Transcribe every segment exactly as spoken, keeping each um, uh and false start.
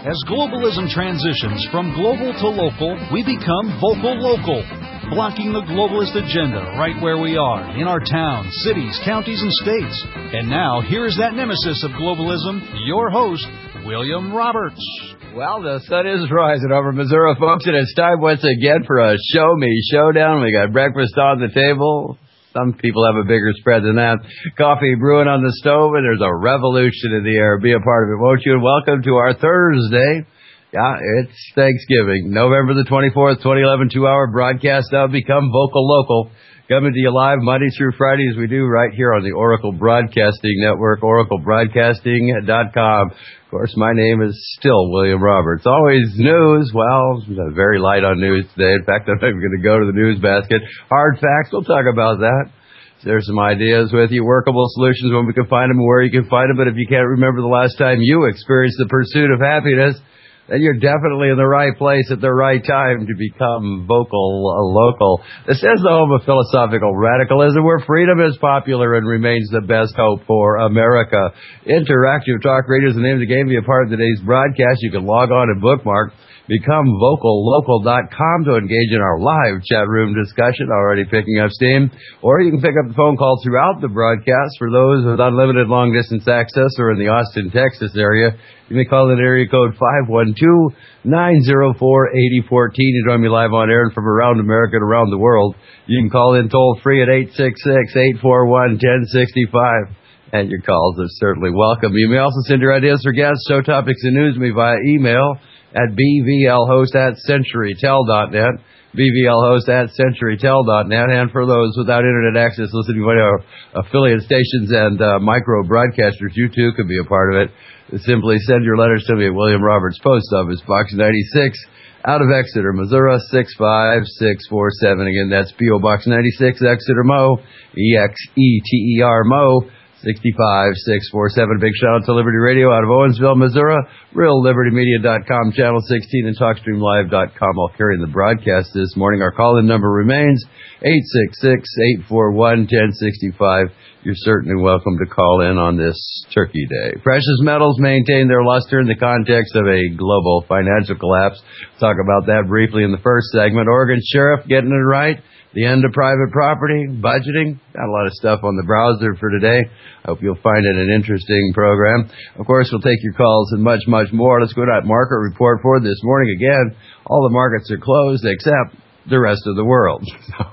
As globalism transitions from global to local, we become vocal local, blocking the globalist agenda right where we are, in our towns, cities, counties, and states. And now, here is that nemesis of globalism, your host, William Roberts. Well, the sun is rising over Missouri, folks, and it's time once again for a Show Me Showdown. We got breakfast on the table. Some people have a bigger spread than that. Coffee brewing on the stove, and there's a revolution in the air. Be a part of it, won't you? And welcome to our Thursday. Yeah, it's Thanksgiving. November the twenty-fourth, twenty eleven, two-hour broadcast of Become Vocal Local. Coming to you live Monday through Friday, as we do right here on the Oracle Broadcasting Network, oracle broadcasting dot com. Of course, my name is still William Roberts. Always news. Well, very light on news today. In fact, I'm not even going to go to the news basket. Hard facts, we'll talk about that. There's some ideas with you, workable solutions when we can find them and where you can find them. But if you can't remember the last time you experienced the pursuit of happiness, then you're definitely in the right place at the right time to become vocal uh, local. This is the home of philosophical radicalism, where freedom is popular and remains the best hope for America. Interactive Talk Radio is the name of the game. Be a part of today's broadcast. You can log on and bookmark become vocal local dot com to engage in our live chat room discussion, already picking up steam. Or you can pick up the phone call throughout the broadcast for those with unlimited long-distance access or in the Austin, Texas area. You may call in area code five one two, nine zero four, eight zero one four. You join me live on air and from around America and around the world. You can call in toll-free at eight six six, eight four one, one zero six five. And your calls are certainly welcome. You may also send your ideas for guests, show topics, and news to me via email at b v l host at century tel dot net, b v l host at century tel dot net. And for those without internet access listening to our affiliate stations and uh, micro broadcasters, you too can be a part of it. Simply send your letters to me at William Roberts, Post Office Box ninety-six, out of Exeter, Missouri, six five six four seven. Again, that's P O Box ninety-six, Exeter, Mo, E X E T E R, Mo, six five six four seven. Big shout out to Liberty Radio out of Owensville, Missouri, real liberty media dot com, Channel sixteen, and talk stream live dot com. I'll carry the broadcast this morning. Our call-in number remains eight six six, eight four one, one zero six five. You're certainly welcome to call in on this Turkey Day. Precious metals maintain their luster in the context of a global financial collapse. Talk about that briefly in the first segment. Oregon Sheriff getting it right. The end of private property, budgeting. Got a lot of stuff on the browser for today. I hope you'll find it an interesting program. Of course, we'll take your calls and much, much more. Let's go to that market report for this morning. Again, all the markets are closed except the rest of the world.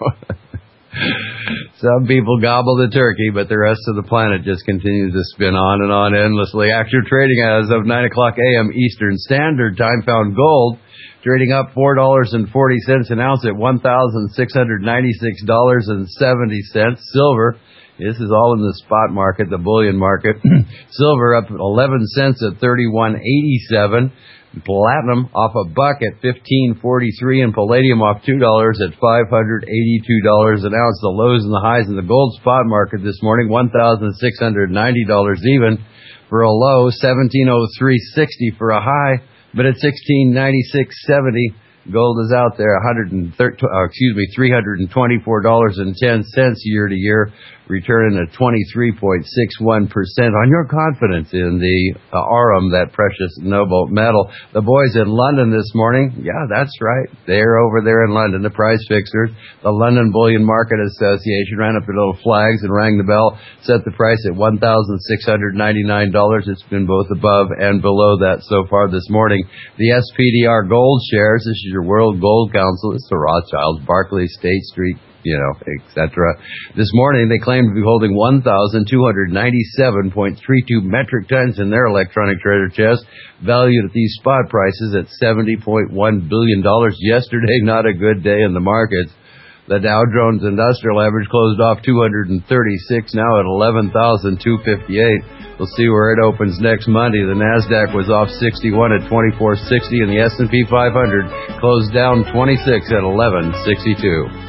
Some people gobble the turkey, but the rest of the planet just continues to spin on and on endlessly. Active trading as of nine o'clock a.m. Eastern Standard Time found gold trading up four dollars and forty cents an ounce at one thousand six hundred ninety-six dollars and seventy cents. Silver, this is all in the spot market, the bullion market. Silver up eleven cents at thirty-one eighty-seven. Platinum off a buck at fifteen forty-three, and palladium off two dollars at five hundred eighty-two dollars an ounce. The lows and the highs in the gold spot market this morning, one thousand six hundred ninety dollars even for a low, seventeen oh three sixty for a high, but at sixteen ninety-six seventy, gold is out there, one hundred thirty, uh, excuse me, three hundred twenty-four dollars and ten cents year to year, returning a twenty-three point six one percent on your confidence in the uh, aurum, that precious noble metal. The boys in London this morning, yeah, that's right, they're over there in London, the price fixers. The London Bullion Market Association ran up their little flags and rang the bell, set the price at one thousand six hundred ninety-nine dollars. It's been both above and below that so far this morning. The S P D R gold shares, this is your World Gold Council, it's the Rothschilds, Barclays, State Street, you know, et cetera. This morning, they claim to be holding one thousand two hundred ninety-seven point three two metric tons in their electronic treasure chest, valued at these spot prices at seventy point one billion dollars. Yesterday, not a good day in the markets. The Dow Jones Industrial Average closed off two hundred thirty-six, now at eleven thousand two hundred fifty-eight. We'll see where it opens next Monday. The NASDAQ was off sixty-one at twenty-four sixty, and the S and P five hundred closed down twenty-six at eleven sixty-two.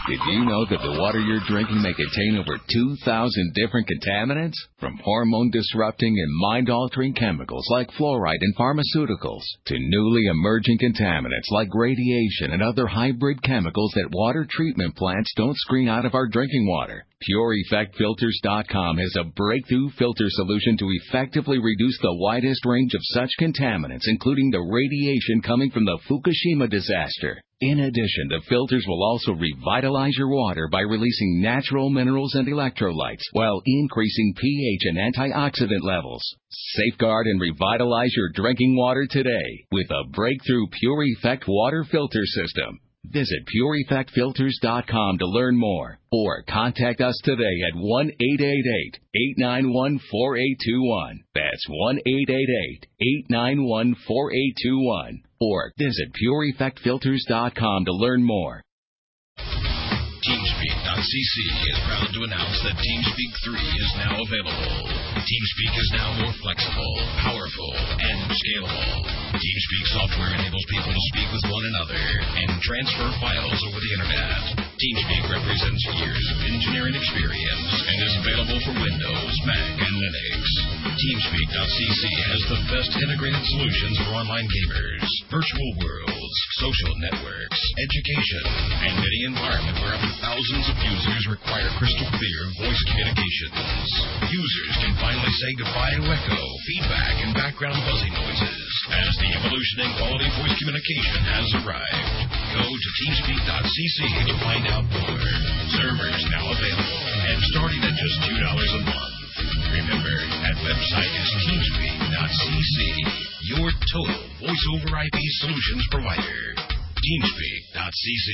Did you know that the water you're drinking may contain over two thousand different contaminants? From hormone-disrupting and mind-altering chemicals like fluoride in pharmaceuticals to newly emerging contaminants like radiation and other hybrid chemicals that water treatment plants don't screen out of our drinking water. Pure Effect Filters dot com has a breakthrough filter solution to effectively reduce the widest range of such contaminants, including the radiation coming from the Fukushima disaster. In addition, the filters will also revitalize your water by releasing natural minerals and electrolytes while increasing pH and antioxidant levels. Safeguard and revitalize your drinking water today with a breakthrough Pure Effect water filter system. Visit Pure Effect Filters dot com to learn more or contact us today at one eight eight eight, eight nine one, four eight two one. That's one eight eight eight, eight nine one, four eight two one. Or visit Pure Effect Filters dot com to learn more. TeamSpeak dot c c is proud to announce that TeamSpeak three is now available. TeamSpeak is now more flexible, powerful, and scalable. TeamSpeak software enables people to speak with one another and transfer files over the internet. TeamSpeak represents years of engineering experience and is available for Windows, Mac, and Linux. TeamSpeak dot c c has the best integrated solutions for online gamers, virtual worlds, social networks, education, and any environment where up to thousands of users require crystal clear voice communications. Users can finally say goodbye to echo, feedback, and background buzzing noises as the evolution in quality voice communication has arrived. Go to TeamSpeak dot c c to find out more. Servers now available and starting at just two dollars a month. Remember, that website is TeamSpeak dot c c, your total voice over I P solutions provider. TeamSpeak dot c c.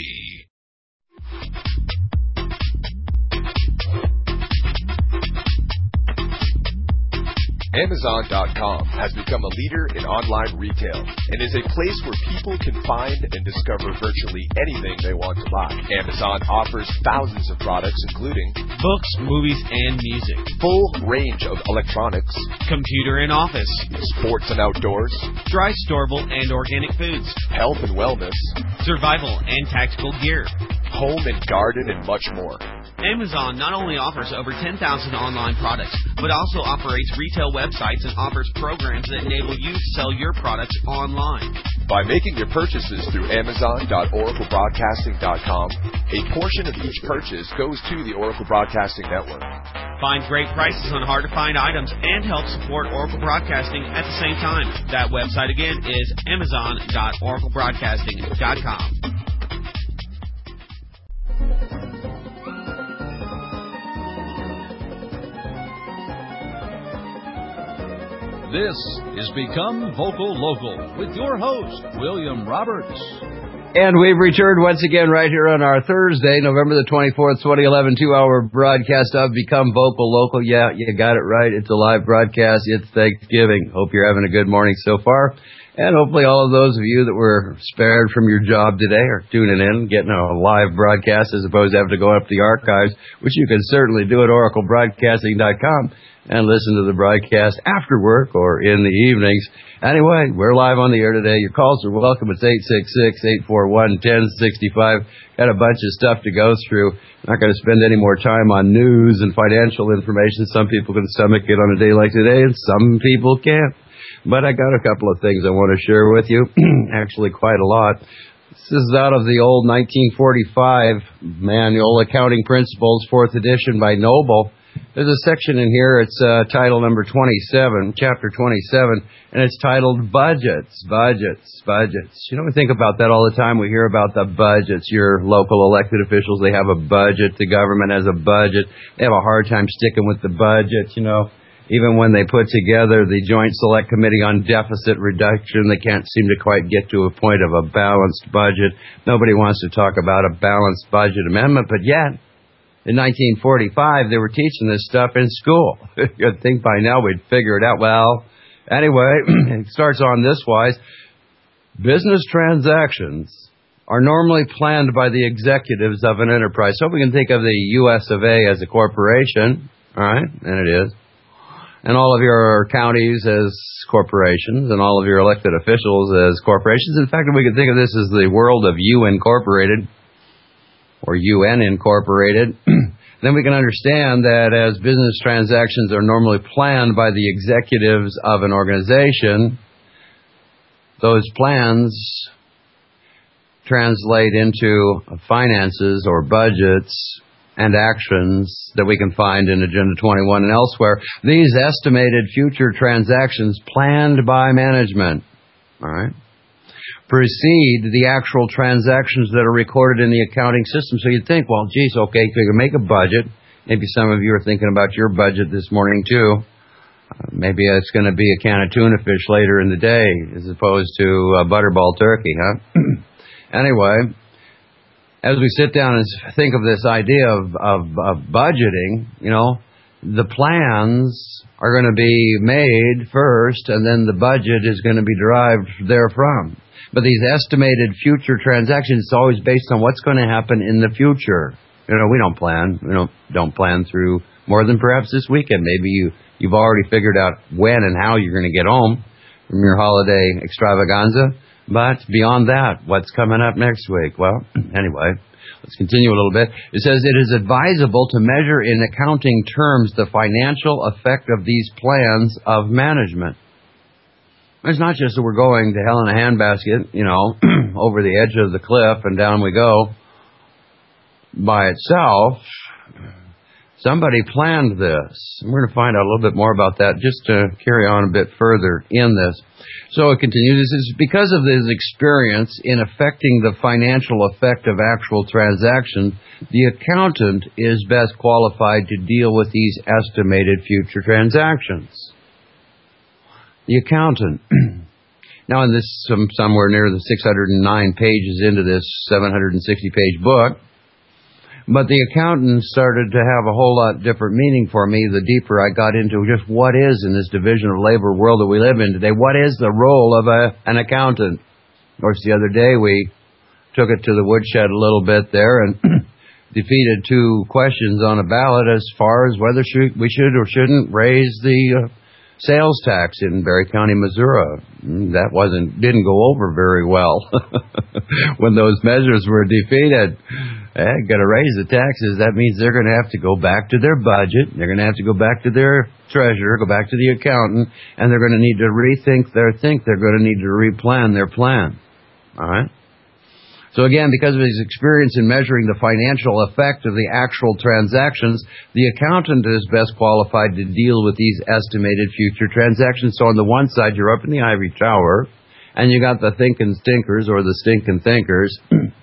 Amazon dot com has become a leader in online retail and is a place where people can find and discover virtually anything they want to buy. Amazon offers thousands of products including books, movies, and music, full range of electronics, computer and office, sports and outdoors, dry, storable, and organic foods, health and wellness, survival and tactical gear, home and garden, and much more. Amazon not only offers over ten thousand online products, but also operates retail websites and offers programs that enable you to sell your products online. By making your purchases through Amazon dot Oracle Broadcasting dot com, a portion of each purchase goes to the Oracle Broadcasting Network. Find great prices on hard-to-find items and help support Oracle Broadcasting at the same time. That website again is Amazon dot Oracle Broadcasting dot com. This is Become Vocal Local with your host, William Roberts. And we've returned once again right here on our Thursday, November the twenty-fourth, twenty eleven, two-hour broadcast of Become Vocal Local. Yeah, you got it right. It's a live broadcast. It's Thanksgiving. Hope you're having a good morning so far. And hopefully all of those of you that were spared from your job today are tuning in, getting a live broadcast as opposed to having to go up the archives, which you can certainly do at Oracle Broadcasting dot com and listen to the broadcast after work or in the evenings. Anyway, we're live on the air today. Your calls are welcome. It's eight six six, eight four one, one zero six five. Got a bunch of stuff to go through. Not going to spend any more time on news and financial information. Some people can stomach it on a day like today, and some people can't. But I got a couple of things I want to share with you. Actually, quite a lot. This is out of the old nineteen forty-five Manual Accounting Principles, fourth edition by Noble. There's a section in here, it's uh, title number twenty-seven, chapter twenty-seven, and it's titled Budgets, Budgets, Budgets. You know, we think about that all the time. We hear about the budgets. Your local elected officials, they have a budget. The government has a budget. They have a hard time sticking with the budget, you know. Even when they put together the Joint Select Committee on Deficit Reduction, they can't seem to quite get to a point of a balanced budget. Nobody wants to talk about a balanced budget amendment, but yet, in nineteen forty-five, they were teaching this stuff in school. You'd think by now we'd figure it out. Well, anyway, it starts on this wise. Business transactions are normally planned by the executives of an enterprise. So we can think of the U S of A as a corporation, all right, and it is. And all of your counties as corporations, and all of your elected officials as corporations. In fact, we can think of this as the world of U Incorporated. or U N Incorporated, then we can understand that as business transactions are normally planned by the executives of an organization, those plans translate into finances or budgets and actions that we can find in Agenda twenty-one and elsewhere. These estimated future transactions planned by management, all right, precede the actual transactions that are recorded in the accounting system. So you'd think, well, geez, okay, you can make a budget. Maybe some of you are thinking about your budget this morning too. Uh, maybe it's going to be a can of tuna fish later in the day as opposed to a butterball turkey, huh? Anyway, as we sit down and think of this idea of, of, of budgeting, you know, the plans are going to be made first, and then the budget is going to be derived therefrom. But these estimated future transactions, it's always based on what's going to happen in the future. You know, we don't plan. We don't don't plan through more than perhaps this weekend. Maybe you, you've already figured out when and how you're going to get home from your holiday extravaganza. But beyond that, what's coming up next week? Well, anyway, let's continue a little bit. It says it is advisable to measure in accounting terms the financial effect of these plans of management. It's not just that we're going to hell in a handbasket, you know, over the edge of the cliff and down we go by itself. Somebody planned this. We're going to find out a little bit more about that just to carry on a bit further in this. So it continues. It says, because of his experience in affecting the financial effect of actual transactions, the accountant is best qualified to deal with these estimated future transactions. The accountant. Now, in this, some, somewhere near the six hundred nine pages into this seven hundred sixty page book, but the accountant started to have a whole lot different meaning for me the deeper I got into just what is in this division of labor world that we live in today. What is the role of a, an accountant? Of course, the other day we took it to the woodshed a little bit there and defeated two questions on a ballot as far as whether should, we should or shouldn't raise the uh, sales tax in Barry County, Missouri. That wasn't didn't go over very well when those measures were defeated. Hey, got to raise the taxes. That means they're going to have to go back to their budget. They're going to have to go back to their treasurer, go back to the accountant, and they're going to need to rethink their think. They're going to need to replan their plan. All right? So again, because of his experience in measuring the financial effect of the actual transactions, the accountant is best qualified to deal with these estimated future transactions. So on the one side, you're up in the ivory tower, and you got the thinking stinkers or the stinking thinkers,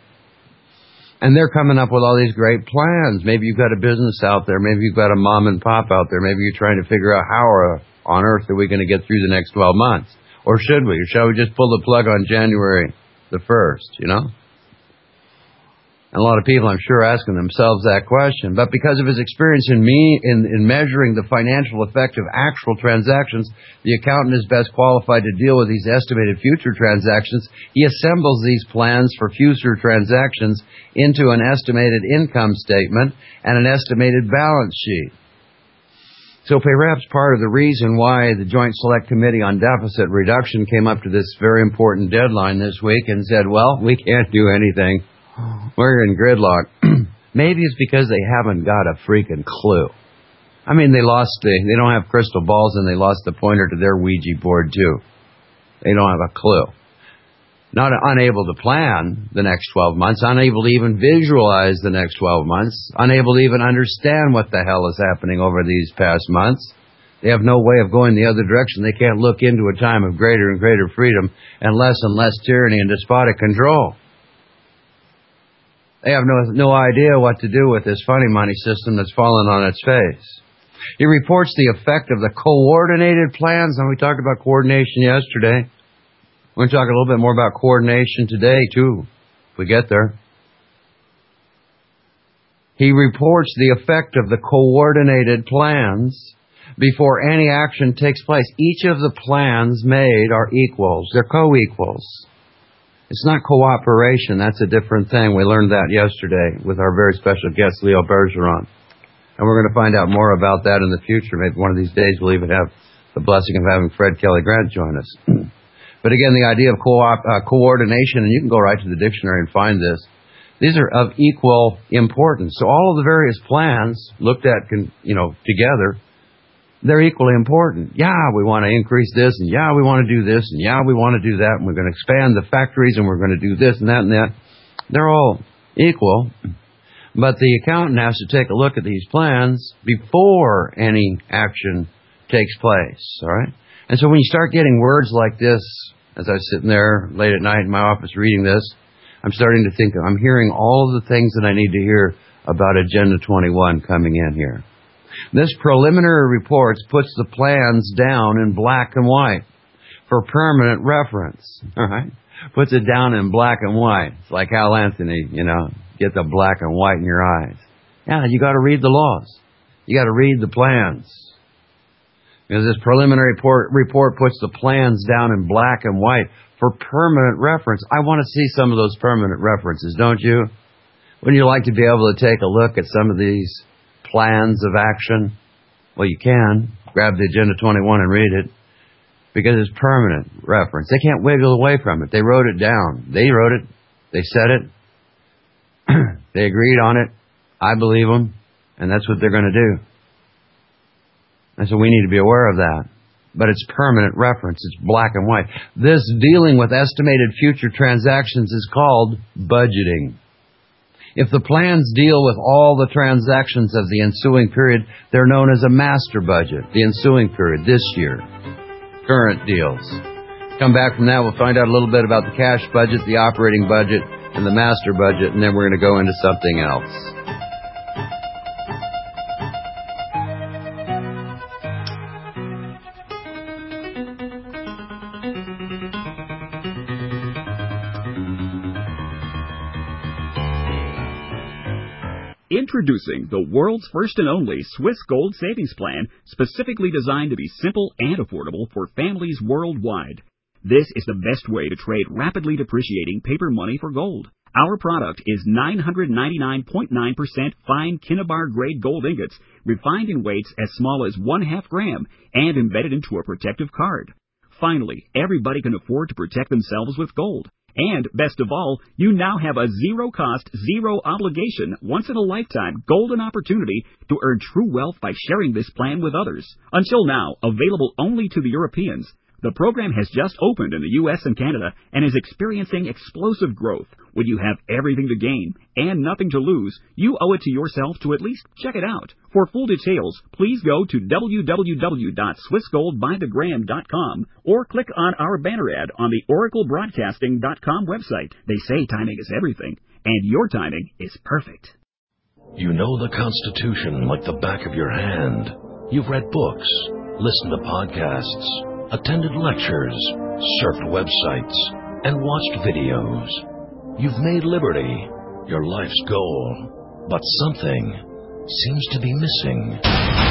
and they're coming up with all these great plans. Maybe you've got a business out there. Maybe you've got a mom and pop out there. Maybe you're trying to figure out how on earth are we going to get through the next twelve months. Or should we? Or shall we just pull the plug on January the first, you know? And a lot of people, I'm sure, asking themselves that question. But because of his experience in me in, in measuring the financial effect of actual transactions, the accountant is best qualified to deal with these estimated future transactions. He assembles these plans for future transactions into an estimated income statement and an estimated balance sheet. So perhaps part of the reason why the Joint Select Committee on Deficit Reduction came up to this very important deadline this week and said, well, we can't do anything. We're in gridlock. Maybe it's because they haven't got a freaking clue. I mean, they lost the, they don't have crystal balls and they lost the pointer to their Ouija board too. They don't have a clue. Not unable to plan the next twelve months, unable to even visualize the next twelve months, unable to even understand what the hell is happening over these past months. They have no way of going the other direction. They can't look into a time of greater and greater freedom and less and less tyranny and despotic control. They have no no idea what to do with this funny money system that's fallen on its face. He reports the effect of the coordinated plans. Now, we talked about coordination yesterday. We're going to talk a little bit more about coordination today, too, if we get there. He reports the effect of the coordinated plans before any action takes place. Each of the plans made are equals. They're co-equals. It's not cooperation. That's a different thing. We learned that yesterday with our very special guest, Leo Bergeron. And we're going to find out more about that in the future. Maybe one of these days we'll even have the blessing of having Fred Kelly Grant join us. But again, the idea of co- uh, coordination, and you can go right to the dictionary and find this. These are of equal importance. So all of the various plans looked at, you know, together, they're equally important. Yeah, we want to increase this, and yeah, we want to do this, and yeah, we want to do that, and we're going to expand the factories, and we're going to do this and that and that. They're all equal, but the accountant has to take a look at these plans before any action takes place, all right? And so when you start getting words like this, as I was sitting there late at night in my office reading this, I'm starting to think, I'm hearing all of the things that I need to hear about Agenda twenty-one coming in here. This preliminary report puts the plans down in black and white for permanent reference, all right? Puts it down in black and white. It's like Hal Anthony, you know, get the black and white in your eyes. Yeah, you got to read the laws. You got to read the plans. Because this preliminary report, report puts the plans down in black and white for permanent reference. I want to see some of those permanent references, don't you? Wouldn't you like to be able to take a look at some of these plans of action? Well, you can. Grab the Agenda twenty-one and read it. Because it's permanent reference. They can't wiggle away from it. They wrote it down. They wrote it. They said it. They agreed on it. I believe them. And that's what they're going to do. And so we need to be aware of that. But it's permanent reference. It's black and white. This dealing with estimated future transactions is called budgeting. If the plans deal with all the transactions of the ensuing period, they're known as a master budget, the ensuing period, this year. Current deals. Come back from that, we'll find out a little bit about the cash budget, the operating budget, and the master budget, and then we're going to go into something else. Introducing the world's first and only Swiss Gold Savings Plan, specifically designed to be simple and affordable for families worldwide. This is the best way to trade rapidly depreciating paper money for gold. Our product is nine hundred ninety-nine point nine percent fine Kinnabar grade gold ingots, refined in weights as small as one half gram and embedded into a protective card. Finally, everybody can afford to protect themselves with gold. And, best of all, you now have a zero-cost, zero-obligation, once-in-a-lifetime golden opportunity to earn true wealth by sharing this plan with others. Until now, available only to the Europeans, the program has just opened in the U S and Canada and is experiencing explosive growth. When you have everything to gain and nothing to lose, you owe it to yourself to at least check it out. For full details, please go to w w w dot swiss gold by the gram dot com or click on our banner ad on the oracle broadcasting dot com website. They say timing is everything, and your timing is perfect. You know the Constitution like the back of your hand. You've read books, listened to podcasts, attended lectures, surfed websites, and watched videos. You've made liberty your life's goal, but something seems to be missing.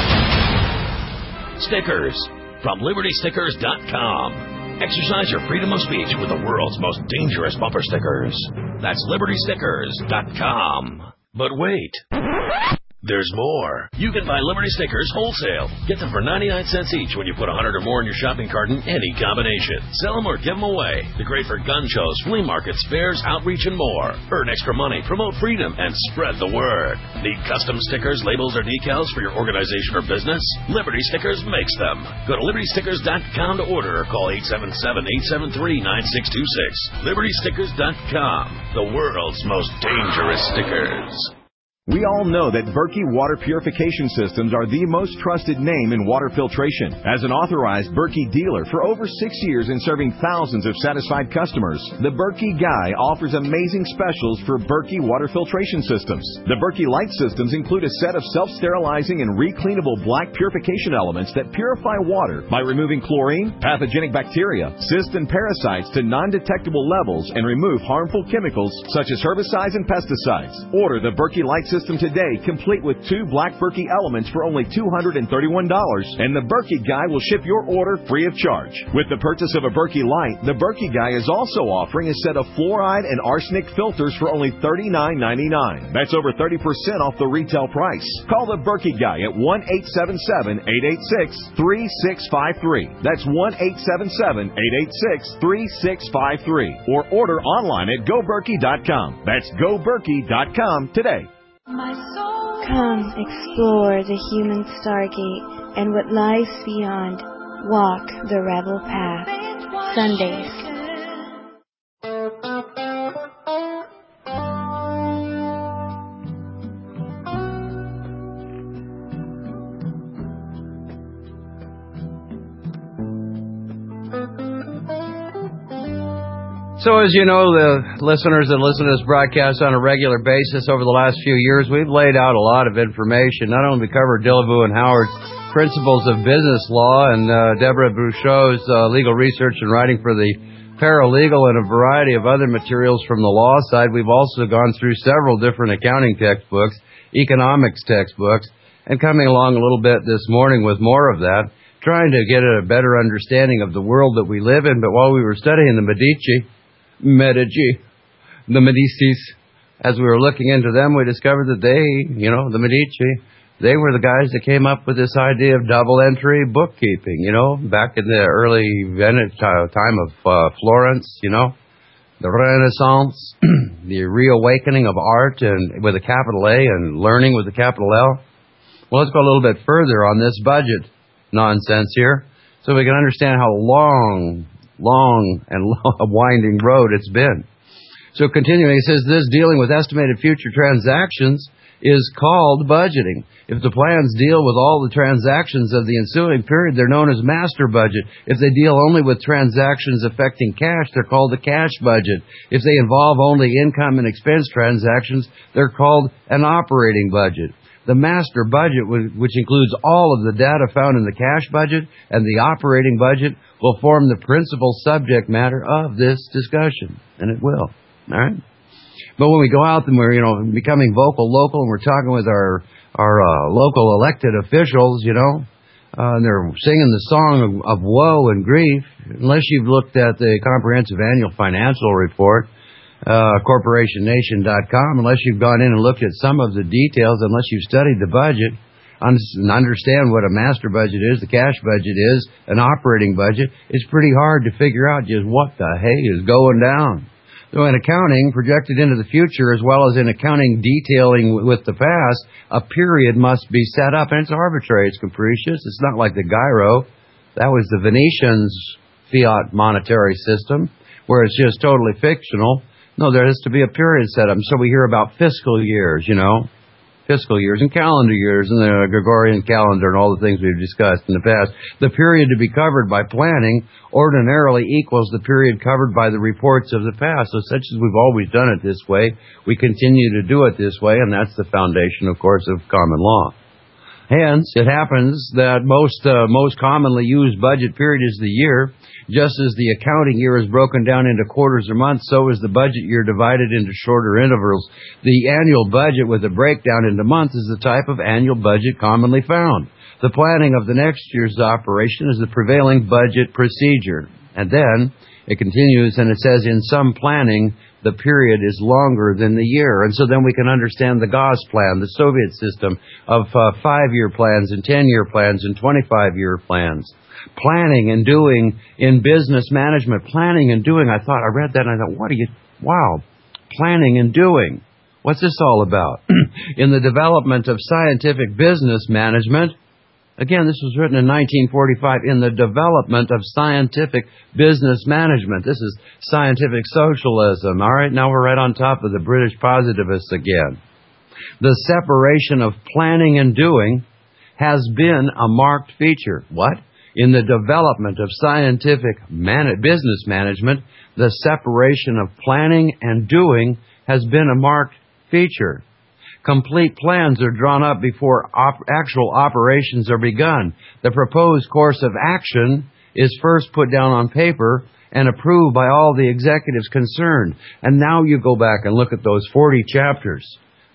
Stickers from liberty stickers dot com. Exercise your freedom of speech with the world's most dangerous bumper stickers. That's liberty stickers dot com. But wait. There's more. You can buy Liberty stickers wholesale. Get them for ninety-nine cents each when you put one hundred or more in your shopping cart in any combination. Sell them or give them away. They're great for gun shows, flea markets, fairs, outreach, and more. Earn extra money, promote freedom, and spread the word. Need custom stickers, labels, or decals for your organization or business? Liberty Stickers makes them. Go to liberty stickers dot com to order or call eight seven seven, eight seven three, nine six two six. liberty stickers dot com. The world's most dangerous stickers. We all know that Berkey Water Purification Systems are the most trusted name in water filtration. As an authorized Berkey dealer for over six years and serving thousands of satisfied customers, the Berkey Guy offers amazing specials for Berkey Water Filtration Systems. The Berkey Light Systems include a set of self-sterilizing and recleanable black purification elements that purify water by removing chlorine, pathogenic bacteria, cysts, and parasites to non-detectable levels and remove harmful chemicals such as herbicides and pesticides. Order the Berkey Light Systems system today, complete with two Black Berkey elements for only two hundred thirty-one dollars, and the Berkey Guy will ship your order free of charge. With the purchase of a Berkey Light, the Berkey Guy is also offering a set of fluoride and arsenic filters for only thirty-nine ninety-nine. That's over thirty percent off the retail price. Call the Berkey Guy at one eight seven seven, eight eight six, three six five three. That's one eight seven seven, eight eight six, three six five three. Or order online at go berkey dot com. That's go berkey dot com today. Come explore the human stargate and what lies beyond. Walk the rebel path. Sundays. So as you know, the listeners that listen to this broadcast on a regular basis over the last few years, we've laid out a lot of information. Not only we covered Dillaboo and Howard's Principles of Business Law and uh, Deborah Bouchot's uh, legal research and writing for the Paralegal and a variety of other materials from the law side, we've also gone through several different accounting textbooks, economics textbooks, and coming along a little bit this morning with more of that, trying to get a better understanding of the world that we live in. But while we were studying the Medici, Medici, the Medicis, as we were looking into them, we discovered that they, you know, the Medici, they were the guys that came up with this idea of double entry bookkeeping, you know, back in the early Venice time of uh, Florence, you know, the Renaissance, the reawakening of art and with a capital A and learning with a capital L. Well, let's go a little bit further on this budget nonsense here so we can understand how long long and long, winding road it's been. So continuing, he says, this dealing with estimated future transactions is called budgeting. If the plans deal with all the transactions of the ensuing period, they're known as master budget. If they deal only with transactions affecting cash, they're called the cash budget. If they involve only income and expense transactions, they're called an operating budget. The master budget, which includes all of the data found in the cash budget and the operating budget, will form the principal subject matter of this discussion. And it will. All right? But when we go out and we're, you know, becoming vocal local and we're talking with our, our uh, local elected officials, you know, uh, and they're singing the song of, of woe and grief, unless you've looked at the comprehensive annual financial report, Uh, corporation nation dot com, unless you've gone in and looked at some of the details, unless you've studied the budget and understand what a master budget is, the cash budget is, an operating budget, it's pretty hard to figure out just what the hay is going down. So in accounting, projected into the future, as well as in accounting detailing with the past, a period must be set up, and it's arbitrary, it's capricious, it's not like the gyro. That was the Venetians' fiat monetary system, where it's just totally fictional. No, there has to be a period set up. So we hear about fiscal years, you know, fiscal years and calendar years and the Gregorian calendar and all the things we've discussed in the past. The period to be covered by planning ordinarily equals the period covered by the reports of the past. So such as we've always done it this way, we continue to do it this way, and that's the foundation, of course, of common law. Hence, it happens that most uh, most commonly used budget period is the year. Just as the accounting year is broken down into quarters or months, so is the budget year divided into shorter intervals. The annual budget with a breakdown into months is the type of annual budget commonly found. The planning of the next year's operation is the prevailing budget procedure. And then it continues and it says, in some planning, the period is longer than the year. And so then we can understand the Gauss plan, the Soviet system of uh, five-year plans and ten-year plans and twenty-five-year plans. Planning and doing in business management. Planning and doing, I thought, I read that and I thought, what are you, wow, planning and doing. What's this all about? In the development of scientific business management, again, this was written in nineteen forty-five, in the development of scientific business management. This is scientific socialism. All right, now we're right on top of the British positivists again. The separation of planning and doing has been a marked feature. What? In the development of scientific man- business management, the separation of planning and doing has been a marked feature. Complete plans are drawn up before op- actual operations are begun. The proposed course of action is first put down on paper and approved by all the executives concerned. And now you go back and look at those forty chapters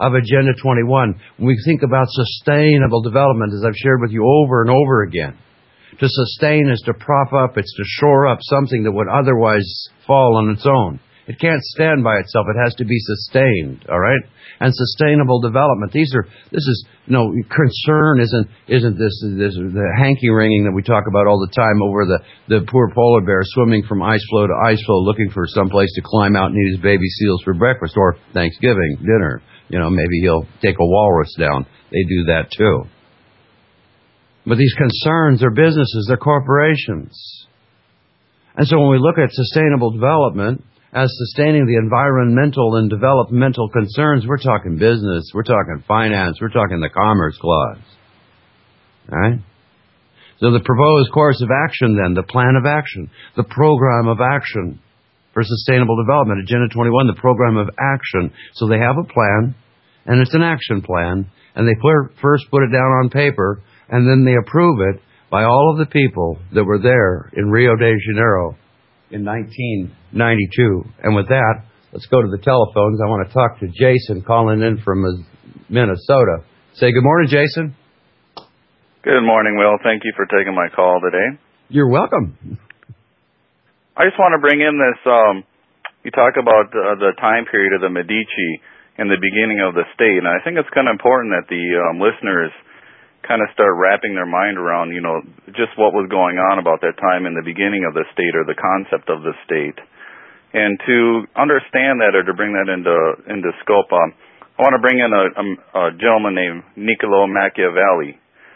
of Agenda twenty-one. When we think about sustainable development, as I've shared with you over and over again, to sustain is to prop up, it's to shore up something that would otherwise fall on its own. It can't stand by itself. It has to be sustained, all right? And sustainable development. These are, this is, no, concern isn't, isn't this, this, the hanky-wringing that we talk about all the time over the, the poor polar bear swimming from ice floe to ice floe looking for some place to climb out and eat his baby seals for breakfast or Thanksgiving dinner. You know, maybe he'll take a walrus down. They do that too. But these concerns are businesses, they're corporations. And so when we look at sustainable development, as sustaining the environmental and developmental concerns, we're talking business, we're talking finance, we're talking the Commerce Clause. All right? So the proposed course of action then, the plan of action, the program of action for sustainable development, Agenda twenty-one, the program of action. So they have a plan, and it's an action plan, and they first put it down on paper, and then they approve it by all of the people that were there in Rio de Janeiro in nineteen ninety-two. And with that, let's go to the telephones. I want to talk to Jason calling in from Minnesota. Say good morning, Jason. Good morning, Will. Thank you for taking my call today. You're welcome. I just want to bring in this, um, you talk about uh, the time period of the Medici and the beginning of the state, and I think it's kind of important that the um, listeners kind of start wrapping their mind around, you know, just what was going on about that time in the beginning of the state or the concept of the state. And to understand that or to bring that into into scope, um, I want to bring in a, a, a gentleman named Niccolo Machiavelli.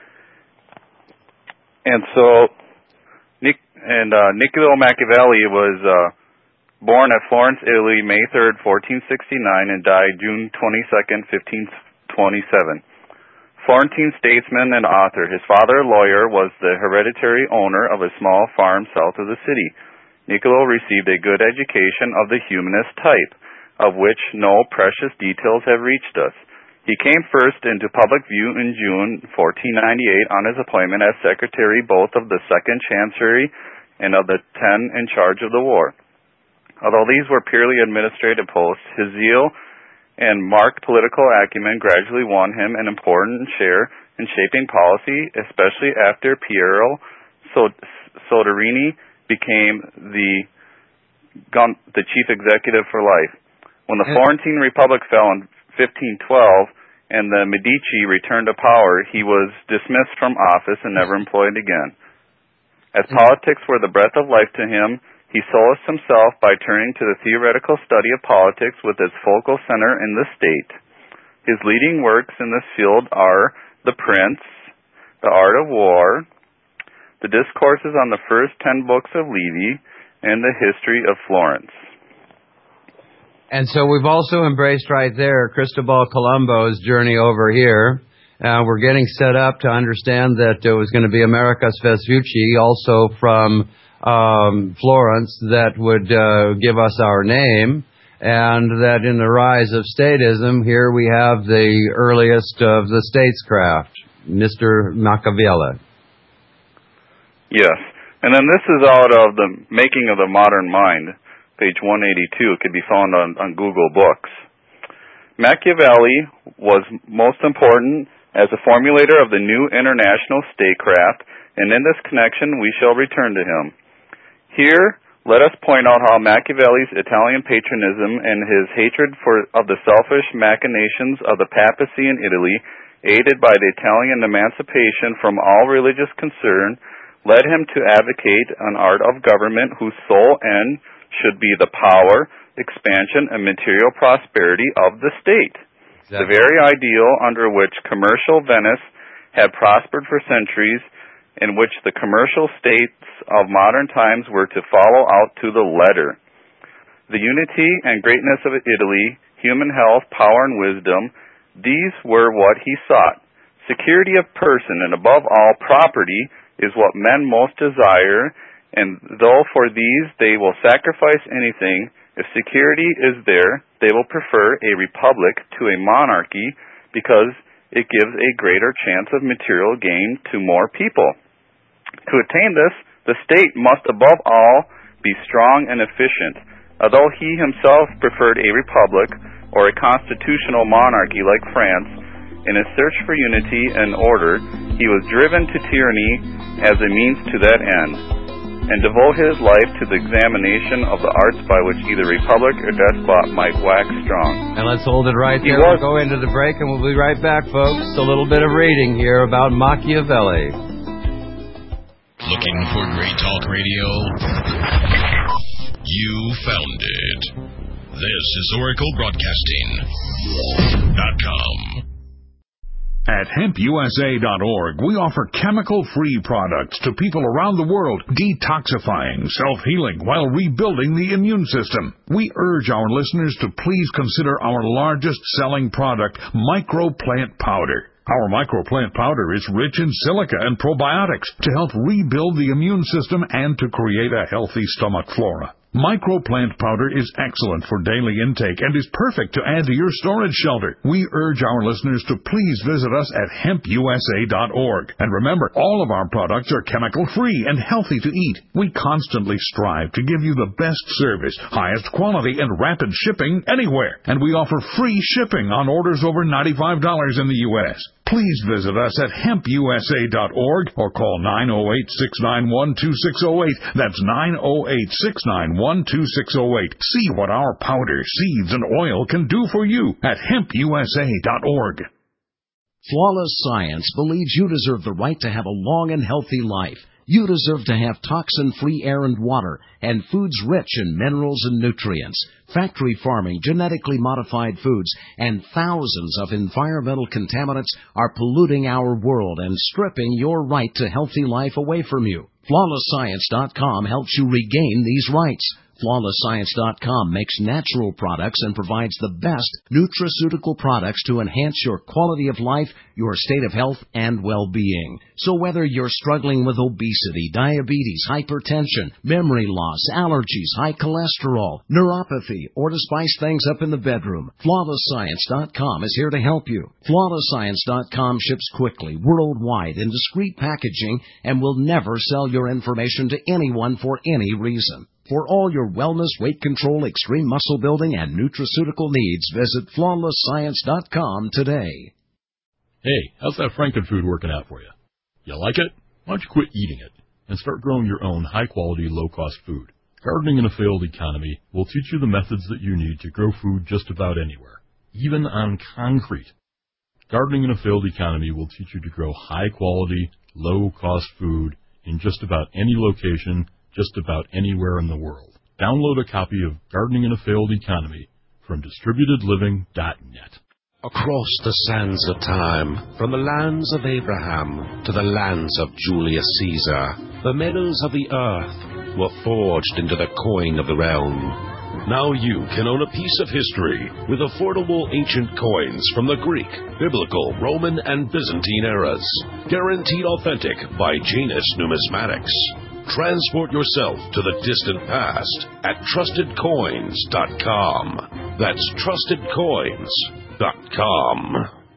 And so, Nic- and uh, Niccolo Machiavelli was uh, born at Florence, Italy, May third, fourteen sixty-nine, and died June twenty-second, fifteen twenty-seven. Florentine statesman and author. His father, a lawyer, was the hereditary owner of a small farm south of the city. Niccolo received a good education of the humanist type, of which no precious details have reached us. He came first into public view in June fourteen ninety-eight on his appointment as secretary both of the Second Chancery and of the ten in charge of the war. Although these were purely administrative posts, his zeal and marked political acumen gradually won him an important share in shaping policy, especially after Piero Soderini became the the chief executive for life. When the Florentine Republic fell in fifteen twelve and the Medici returned to power, he was dismissed from office and never employed again. As politics were the breath of life to him, he solaced himself by turning to the theoretical study of politics with its focal center in the state. His leading works in this field are The Prince, The Art of War, the discourses on the first ten books of Livy, and the history of Florence. And so we've also embraced right there Cristobal Colombo's journey over here. Uh, we're getting set up to understand that there was going to be Americus Vespucci, also from Um, Florence, that would uh, give us our name, and that in the rise of statism, here we have the earliest of the statescraft, Mister Machiavelli. Yes, and then this is out of the Making of the Modern Mind, page one eighty-two. It can be found on, on Google Books. Machiavelli was most important as a formulator of the new international statecraft, and in this connection we shall return to him. Here, let us point out how Machiavelli's Italian patriotism and his hatred for of the selfish machinations of the papacy in Italy, aided by the Italian emancipation from all religious concern, led him to advocate an art of government whose sole end should be the power, expansion, and material prosperity of the state. Exactly. The very ideal under which commercial Venice had prospered for centuries, in which the commercial states of modern times were to follow out to the letter. The unity and greatness of Italy, human health, power, and wisdom, these were what he sought. Security of person, and above all, property, is what men most desire, and though for these they will sacrifice anything, if security is there, they will prefer a republic to a monarchy because it gives a greater chance of material gain to more people. To attain this, the state must above all be strong and efficient. Although he himself preferred a republic or a constitutional monarchy like France, in his search for unity and order, he was driven to tyranny as a means to that end, and devote his life to the examination of the arts by which either republic or despot might wax strong. And let's hold it right He there. was- We'll go into the break, and we'll be right back, folks. A little bit of reading here about Machiavelli. Looking for great talk radio? You found it. This is Oracle Broadcasting dot com. At hemp U S A dot org, we offer chemical-free products to people around the world, detoxifying, self-healing, while rebuilding the immune system. We urge our listeners to please consider our largest-selling product, Microplant Powder. Our Microplant Powder is rich in silica and probiotics to help rebuild the immune system and to create a healthy stomach flora. Microplant Powder is excellent for daily intake and is perfect to add to your storage shelter. We urge our listeners to please visit us at hemp U S A dot org. And remember, all of our products are chemical-free and healthy to eat. We constantly strive to give you the best service, highest quality, and rapid shipping anywhere. And we offer free shipping on orders over ninety-five dollars in the U S Please visit us at hemp U S A dot org or call nine oh eight, six nine one, two six oh eight. That's nine oh eight, six nine one, two six oh eight. See what our powder, seeds, and oil can do for you at hemp U S A dot org. Flawless Science believes you deserve the right to have a long and healthy life. You deserve to have toxin-free air and water, and foods rich in minerals and nutrients. Factory farming, genetically modified foods, and thousands of environmental contaminants are polluting our world and stripping your right to healthy life away from you. Flawless Science dot com helps you regain these rights. Flawless Science dot com makes natural products and provides the best nutraceutical products to enhance your quality of life, your state of health, and well-being. So whether you're struggling with obesity, diabetes, hypertension, memory loss, allergies, high cholesterol, neuropathy, or to spice things up in the bedroom, Flawless Science dot com is here to help you. Flawless Science dot com ships quickly, worldwide, in discreet packaging, and will never sell your information to anyone for any reason. For all your wellness, weight control, extreme muscle building, and nutraceutical needs, visit Flawless Science dot com today. Hey, how's that Frankenfood working out for you? You like it? Why don't you quit eating it and start growing your own high-quality, low-cost food? Gardening in a Failed Economy will teach you the methods that you need to grow food just about anywhere, even on concrete. Gardening in a Failed Economy will teach you to grow high-quality, low-cost food in just about any location, just about anywhere in the world. Download a copy of Gardening in a Failed Economy from distributed living dot net. Across the sands of time, from the lands of Abraham to the lands of Julius Caesar, the metals of the earth were forged into the coin of the realm. Now you can own a piece of history with affordable ancient coins from the Greek, Biblical, Roman, and Byzantine eras. Guaranteed authentic by Janus Numismatics. Transport yourself to the distant past at trusted coins dot com. That's trusted coins dot com.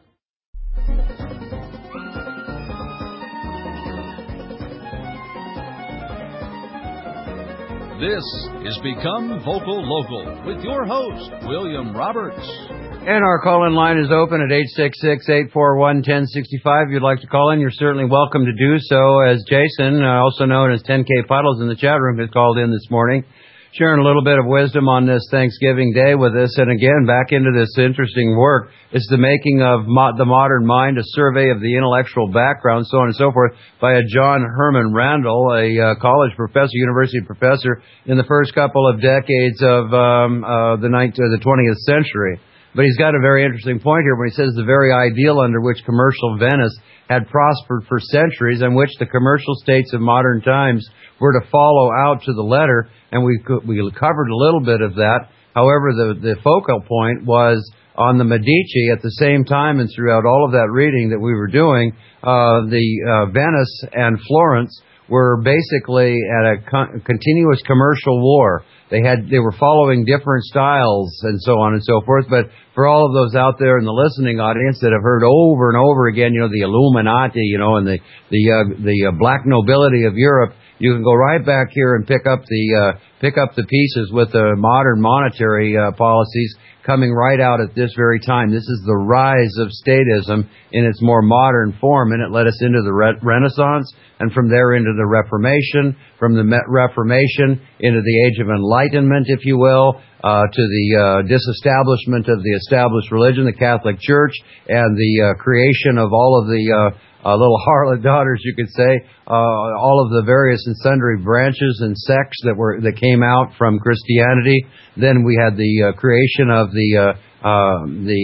This is Become Vocal Local with your host, William Roberts. And our call-in line is open at eight six six, eight four one, one zero six five. If you'd like to call in, you're certainly welcome to do so, as Jason, uh, also known as ten K Puddles in the chat room, has called in this morning, sharing a little bit of wisdom on this Thanksgiving Day with us. And again, back into this interesting work. It's the making of Mo- the Modern Mind, a survey of the intellectual background, so on and so forth, by a John Herman Randall, a uh, college professor, university professor, in the first couple of decades of um, uh, the, nineteenth, uh, the twentieth century. But he's got a very interesting point here when he says the very ideal under which commercial Venice had prospered for centuries and which the commercial states of modern times were to follow out to the letter. And we we covered a little bit of that. However, the, the focal point was on the Medici at the same time, and throughout all of that reading that we were doing, uh, the uh, Venice and Florence were basically at a con- continuous commercial war. They had, they were following different styles and so on and so forth. But for all of those out there in the listening audience that have heard over and over again, you know, the Illuminati, you know, and the, the, uh, the uh, black nobility of Europe, you can go right back here and pick up the, uh, pick up the pieces with the modern monetary, uh, policies coming right out at this very time. This is the rise of statism in its more modern form, and it led us into the re- Renaissance, and from there into the Reformation, from the Reformation into the Age of Enlightenment, if you will, uh, to the uh, disestablishment of the established religion, the Catholic Church, and the uh, creation of all of the uh, uh, little harlot daughters, you could say, uh, all of the various and sundry branches and sects that were that came out from Christianity. Then we had the uh, creation of the uh, uh, the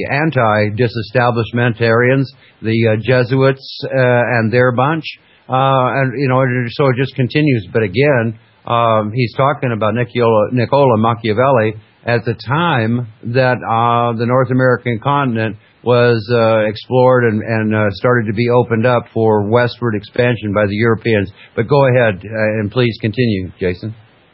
anti-disestablishmentarians, the uh, Jesuits, uh, and their bunch. Uh, and, you know, so it just continues. But again, um, he's talking about Nicola, Nicola Machiavelli at the time that uh, the North American continent was uh, explored and, and uh, started to be opened up for westward expansion by the Europeans. But go ahead uh, and please continue, Jason.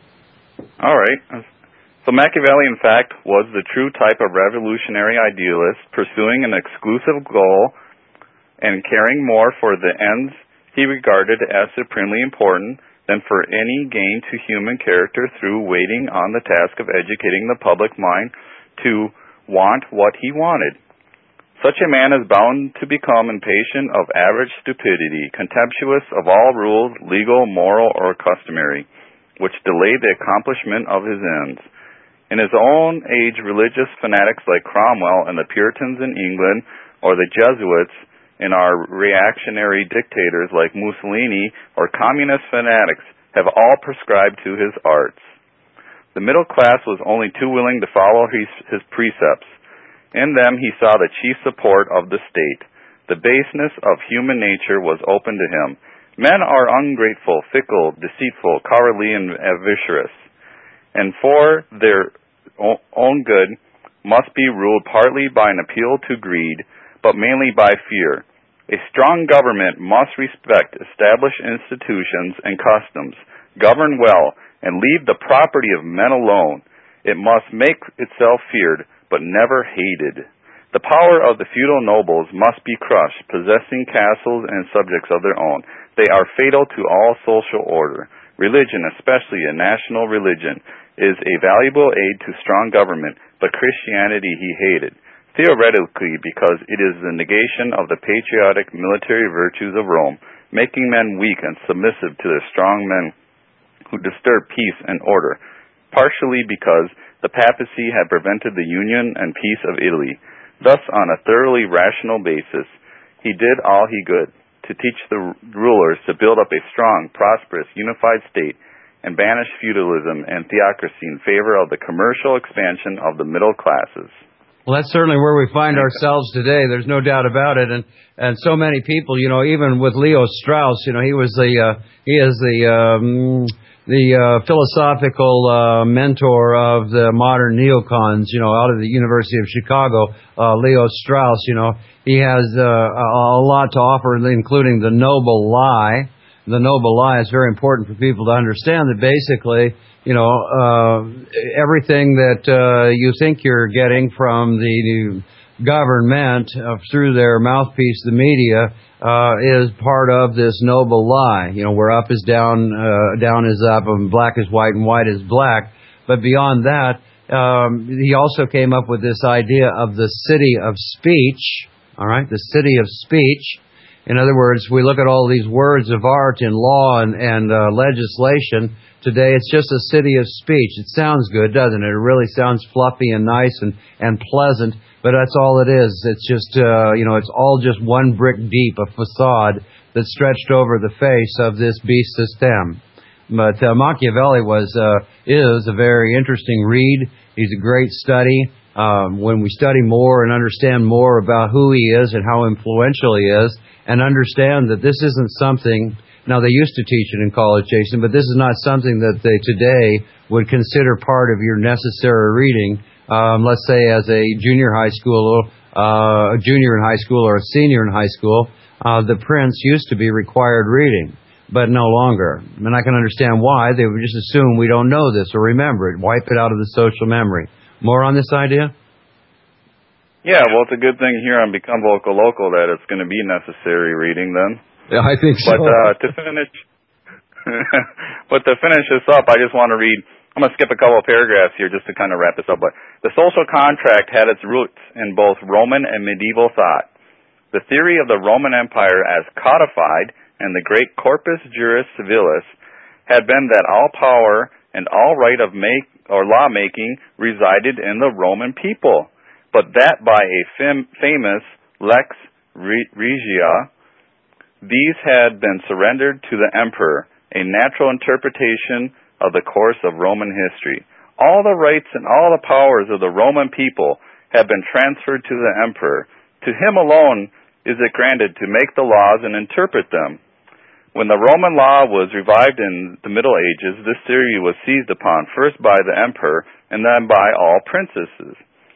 All right. So Machiavelli, in fact, was the true type of revolutionary idealist, pursuing an exclusive goal and caring more for the ends he regarded as supremely important than for any gain to human character through waiting on the task of educating the public mind to want what he wanted. Such a man is bound to become impatient of average stupidity, contemptuous of all rules, legal, moral, or customary, which delay the accomplishment of his ends. In his own age, religious fanatics like Cromwell and the Puritans in England, or the Jesuits in our reactionary dictators like Mussolini, or communist fanatics, have all prescribed to his arts. The middle class was only too willing to follow his, his precepts. In them he saw the chief support of the state. The baseness of human nature was open to him. Men are ungrateful, fickle, deceitful, cowardly, and avaricious, and for their own good must be ruled partly by an appeal to greed, but mainly by fear. A strong government must respect established institutions and customs, govern well, and leave the property of men alone. It must make itself feared, but never hated. The power of the feudal nobles must be crushed, possessing castles and subjects of their own. They are fatal to all social order. Religion, especially a national religion, is a valuable aid to strong government, but Christianity he hated, theoretically because it is the negation of the patriotic military virtues of Rome, making men weak and submissive to the strong men who disturb peace and order, partially because the papacy had prevented the union and peace of Italy. Thus, on a thoroughly rational basis, he did all he could to teach the rulers to build up a strong, prosperous, unified state and banish feudalism and theocracy in favor of the commercial expansion of the middle classes. Well, that's certainly where we find ourselves today. There's no doubt about it. And and so many people, you know, even with Leo Strauss, you know, he was the uh, he is the um, the uh, philosophical uh, mentor of the modern neocons, you know, out of the University of Chicago. Uh, Leo Strauss, you know, he has uh, a lot to offer, including the noble lie. The noble lie is very important for people to understand that basically, you know, uh, everything that uh, you think you're getting from the government uh, through their mouthpiece, the media, uh, is part of this noble lie. You know, where up is down, uh, down is up, and black is white, and white is black. But beyond that, um, he also came up with this idea of the city of speech, all right, the city of speech. In other words, we look at all these words of art in law and, and uh, legislation. Today, it's just a city of speech. It sounds good, doesn't it? It really sounds fluffy and nice and, and pleasant, but that's all it is. It's just, uh, you know, it's all just one brick deep, a facade that's stretched over the face of this beast system. But uh, Machiavelli was, uh, is a very interesting read. He's a great study. Um, when we study more and understand more about who he is and how influential he is, and understand that this isn't something, now they used to teach it in college, Jason, but this is not something that they today would consider part of your necessary reading. Um, let's say as a junior high school, uh, a junior in high school or a senior in high school, uh, the Prince used to be required reading, but no longer. And I can understand why. They would just assume we don't know this or remember it, wipe it out of the social memory. More on this idea? Yeah, well, it's a good thing here on Become Vocal Local that it's going to be necessary reading then. Yeah, I think so. But uh, to finish, but to finish this up, I just want to read. I'm going to skip a couple of paragraphs here just to kind of wrap this up. But The social contract had its roots in both Roman and medieval thought. The theory of the Roman Empire as codified in the great Corpus Juris Civilis had been that all power and all right of make or lawmaking resided in the Roman people, but that by a fam- famous lex regia, these had been surrendered to the emperor, a natural interpretation of the course of Roman history. All the rights and all the powers of the Roman people have been transferred to the emperor. To him alone is it granted to make the laws and interpret them. When the Roman law was revived in the Middle Ages, this theory was seized upon first by the emperor and then by all princesses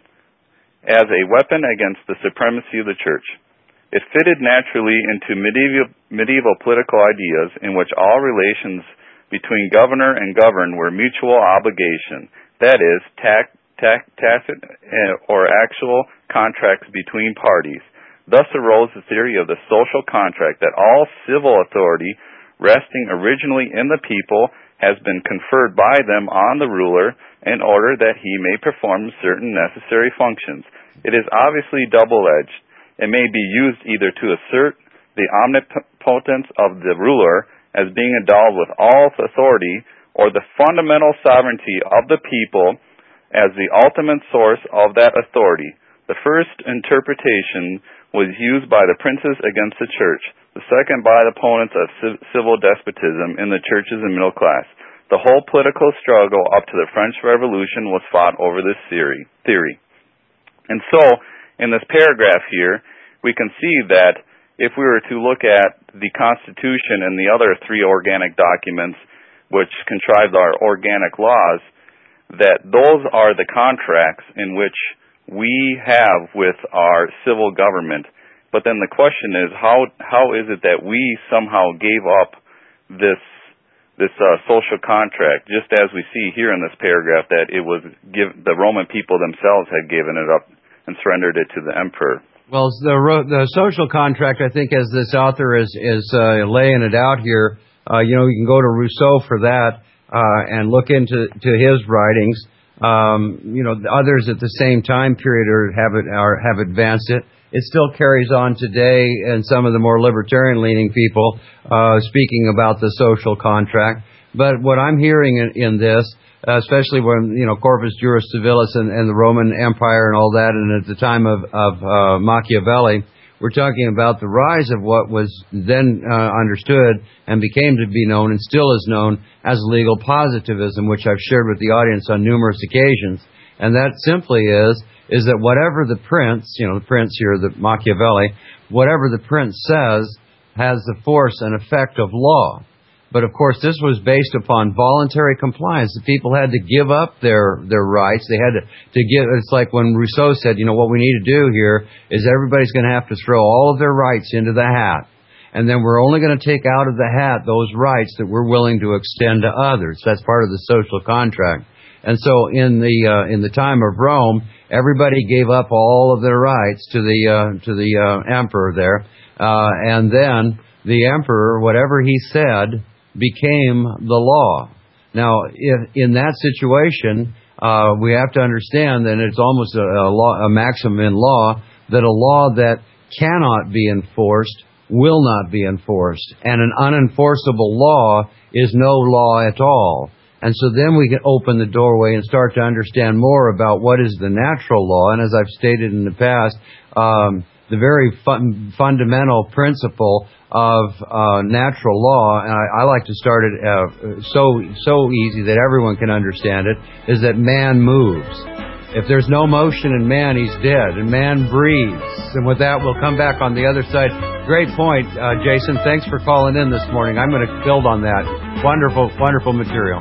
as a weapon against the supremacy of the church. It fitted naturally into medieval, medieval political ideas in which all relations between governor and governed were mutual obligation, that is, tac, tac, tacit or actual contracts between parties. Thus arose the theory of the social contract, that all civil authority resting originally in the people has been conferred by them on the ruler in order that he may perform certain necessary functions. It is obviously double-edged. It may be used either to assert the omnipotence of the ruler as being endowed with all authority, or the fundamental sovereignty of the people as the ultimate source of that authority. The first interpretation was used by the princes against the church, the second by the opponents of civil despotism in the churches and middle class. The whole political struggle up to the French Revolution was fought over this theory. theory. And so, in this paragraph here, we can see that if we were to look at the Constitution and the other three organic documents which contrived our organic laws, that those are the contracts in which we have with our civil government. But then the question is, how how is it that we somehow gave up this this uh, social contract, just as we see here in this paragraph that it was give, the Roman people themselves had given it up and surrendered it to the emperor. Well, the the social contract, I think, as this author is is uh, laying it out here, uh, you know, you can go to Rousseau for that uh, and look into to his writings. Um, you know, others at the same time period are, have it, are, have advanced it. It still carries on today, and some of the more libertarian-leaning people uh, speaking about the social contract. But what I'm hearing in, in this, uh, especially when, you know, Corpus Juris Civilis and, and the Roman Empire and all that, and at the time of, of uh, Machiavelli, we're talking about the rise of what was then uh, understood and became to be known and still is known as legal positivism, which I've shared with the audience on numerous occasions. And that simply is, is that whatever the prince, you know, the prince here, the Machiavelli, whatever the prince says has the force and effect of law. But of course, this was based upon voluntary compliance. The people had to give up their, their rights. They had to, to give, it's like when Rousseau said, you know, what we need to do here is everybody's going to have to throw all of their rights into the hat. And then we're only going to take out of the hat those rights that we're willing to extend to others. That's part of the social contract. And so in the, uh, in the time of Rome, everybody gave up all of their rights to the, uh, to the, uh, emperor there. Uh, and then the emperor, whatever he said, became the law. Now, if, in that situation, uh, we have to understand that it's almost a, a, law, a maxim in law that a law that cannot be enforced will not be enforced. And an unenforceable law is no law at all. And so then we can open the doorway and start to understand more about what is the natural law. And as I've stated in the past, um, the very fun, fundamental principle of uh, natural law, and I, I like to start it uh, so so easy that everyone can understand it, is that man moves. If there's no motion in man, he's dead, and man breathes. And with that, we'll come back on the other side. Great point, uh, Jason. Thanks for calling in this morning. I'm going to build on that. Wonderful, wonderful material.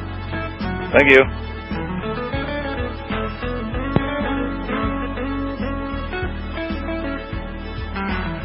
Thank you. The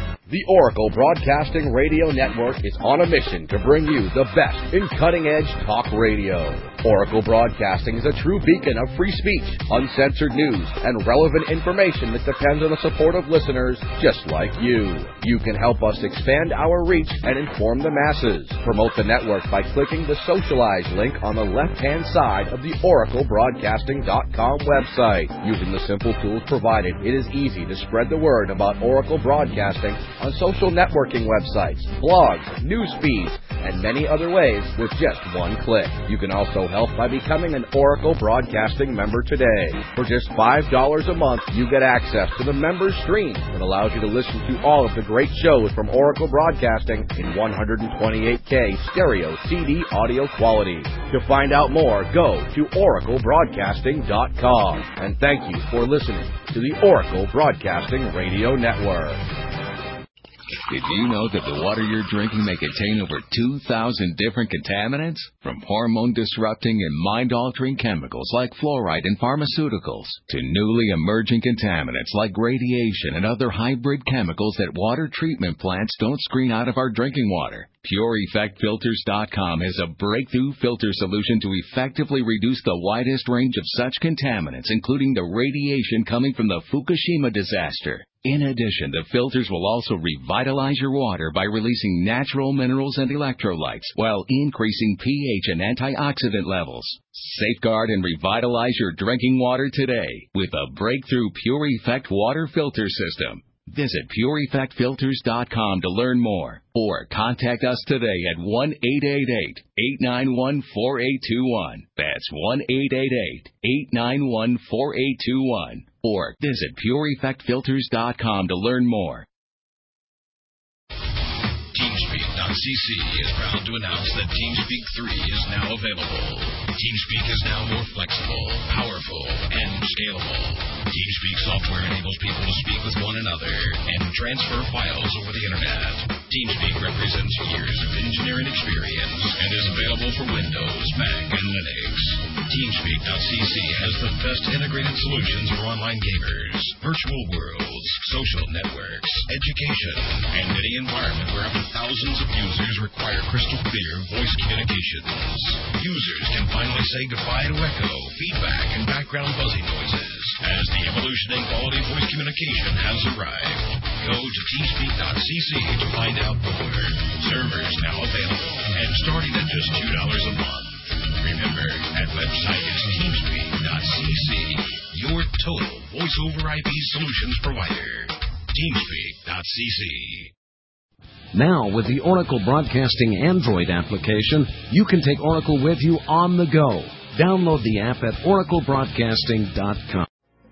The Oracle Broadcasting Radio Network is on a mission to bring you the best in cutting-edge talk radio. Oracle Broadcasting is a true beacon of free speech, uncensored news, and relevant information that depends on the support of listeners just like you. You can help us expand our reach and inform the masses. Promote the network by clicking the Socialize link on the left-hand side of the oracle broadcasting dot com website. Using the simple tools provided, it is easy to spread the word about Oracle Broadcasting on social networking websites, blogs, news feeds, and many other ways with just one click. You can also help by becoming an Oracle Broadcasting member today. For just five dollars a month, you get access to the member stream that allows you to listen to all of the great shows from Oracle Broadcasting in one twenty-eight K stereo C D audio quality. To find out more, go to oracle broadcasting dot com. And thank you for listening to the Oracle Broadcasting Radio Network. Did you know that the water you're drinking may contain over two thousand different contaminants? From hormone-disrupting and mind-altering chemicals like fluoride in pharmaceuticals to newly emerging contaminants like radiation and other hybrid chemicals that water treatment plants don't screen out of our drinking water. Pure Effect Filters dot com has a breakthrough filter solution to effectively reduce the widest range of such contaminants, including the radiation coming from the Fukushima disaster. In addition, the filters will also revitalize your water by releasing natural minerals and electrolytes while increasing pH and antioxidant levels. Safeguard and revitalize your drinking water today with a breakthrough Pure Effect water filter system. Visit Pure Effect Filters dot com to learn more or contact us today at one eight eight eight, eight nine one, four eight two one. That's one eight eight eight, eight nine one, four eight two one. Or visit Pure Effect Filters dot com to learn more. TeamSpeak dot C C is proud to announce that TeamSpeak three is now available. TeamSpeak is now more flexible, powerful, and scalable. TeamSpeak software enables people to speak with one another and transfer files over the internet. TeamSpeak represents years of engineering experience and is available for Windows, Mac, and Linux. TeamSpeak dot C C has the best integrated solutions for online gamers, virtual worlds, social networks, education, and any environment where up to thousands of users require crystal clear voice communications. Users can finally say goodbye to echo, feedback, and background buzzing noises as the evolution in quality voice communication has arrived. Go to TeamSpeak dot C C to find out more. Servers now available and starting at just two dollars a month. Remember, that website is TeamSpeak dot C C, your total voice over I P solutions provider. TeamSpeak dot C C. Now, with the Oracle Broadcasting Android application, you can take Oracle with you on the go. Download the app at oracle broadcasting dot com.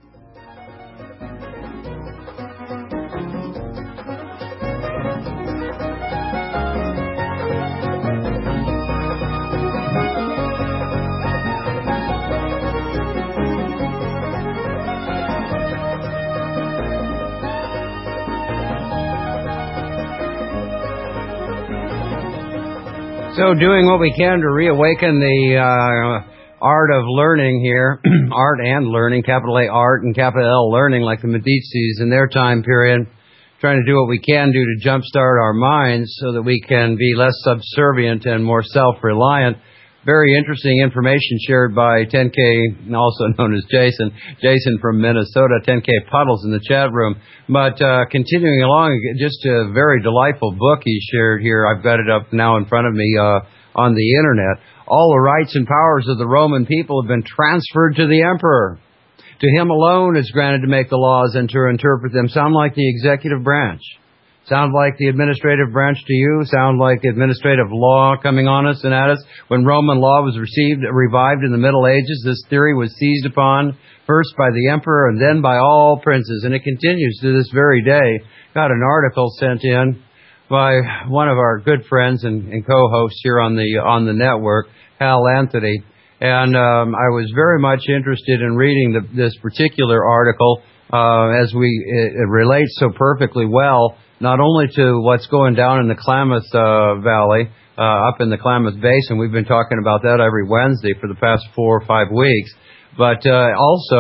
So doing what we can to reawaken the uh, art of learning here, art and learning, capital A art and capital L learning, like the Medici's in their time period, trying to do what we can do to jumpstart our minds so that we can be less subservient and more self-reliant. Very interesting information shared by ten K, also known as Jason, Jason from Minnesota, ten K Puddles in the chat room. But uh, continuing along, just a very delightful book he shared here. I've got it up now in front of me uh, on the Internet. All the rights and powers of the Roman people have been transferred to the emperor. To him alone is granted to make the laws and to interpret them. Sound like the executive branch. Sound like the administrative branch to you? Sound like administrative law coming on us and at us? When Roman law was received, revived in the Middle Ages, this theory was seized upon first by the emperor and then by all princes. And it continues to this very day. Got an article sent in by one of our good friends and, and co-hosts here on the on the network, Hal Anthony. And um, I was very much interested in reading the, this particular article uh, as we it, it relates so perfectly well not only to what's going down in the Klamath uh, Valley, uh, up in the Klamath Basin. We've been talking about that every Wednesday for the past four or five weeks. But uh, also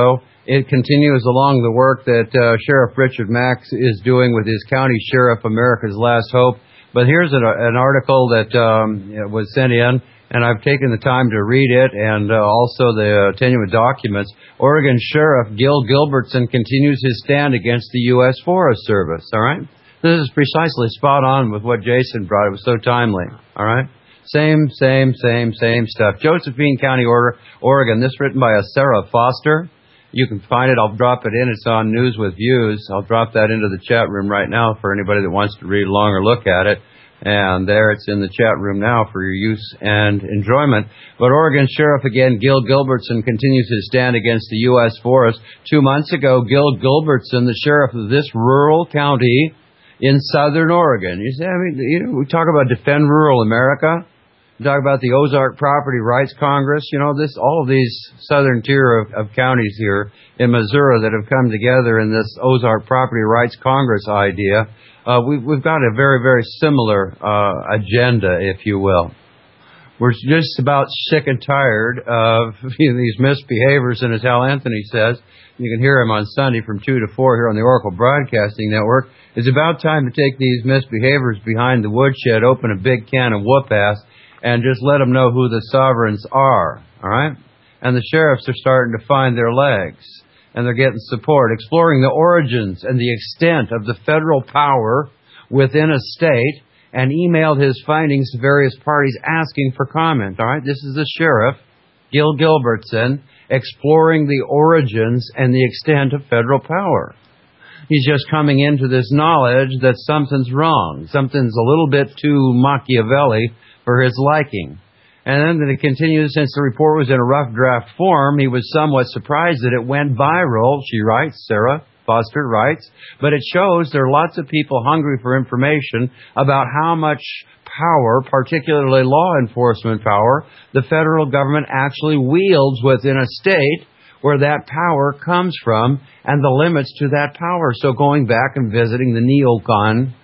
it continues along the work that uh, Sheriff Richard Max is doing with his County Sheriff, America's Last Hope. But here's an, an article that um, was sent in, and I've taken the time to read it, and uh, also the attenuate documents. Oregon Sheriff Gil Gilbertson continues his stand against the U S Forest Service, all right? This is precisely spot on with what Jason brought. It was so timely, all right? Same, same, same, same stuff. Josephine County, Oregon. This written by a Sarah Foster. You can find it. I'll drop it in. It's on News with Views. I'll drop that into the chat room right now for anybody that wants to read along or look at it. And there it's in the chat room now for your use and enjoyment. But Oregon Sheriff, again, Gil Gilbertson, continues his stand against the U S Forest. Two months ago, Gil Gilbertson, the sheriff of this rural county in southern Oregon. You see, I mean, you know, we talk about defend rural America. We talk about the Ozark Property Rights Congress. You know, this all of these southern tier of, of counties here in Missouri that have come together in this Ozark Property Rights Congress idea. Uh, we've, we've got a very, very similar uh, agenda, if you will. We're just about sick and tired of you know, these misbehaviors, and as Hal Anthony says, you can hear him on Sunday from two to four here on the Oracle Broadcasting Network. It's about time to take these misbehaviors behind the woodshed, open a big can of whoop-ass, and just let them know who the sovereigns are, all right? And the sheriffs are starting to find their legs, and they're getting support, exploring the origins and the extent of the federal power within a state, and emailed his findings to various parties asking for comment, all right? This is the sheriff, Gil Gilbertson, exploring the origins and the extent of federal power. He's just coming into this knowledge that something's wrong. Something's a little bit too Machiavelli for his liking. And then it continues, since the report was in a rough draft form, he was somewhat surprised that it went viral, she writes, Sarah Foster writes, but it shows there are lots of people hungry for information about how much power, particularly law enforcement power, the federal government actually wields within a state, where that power comes from, and the limits to that power. So going back and visiting the neocon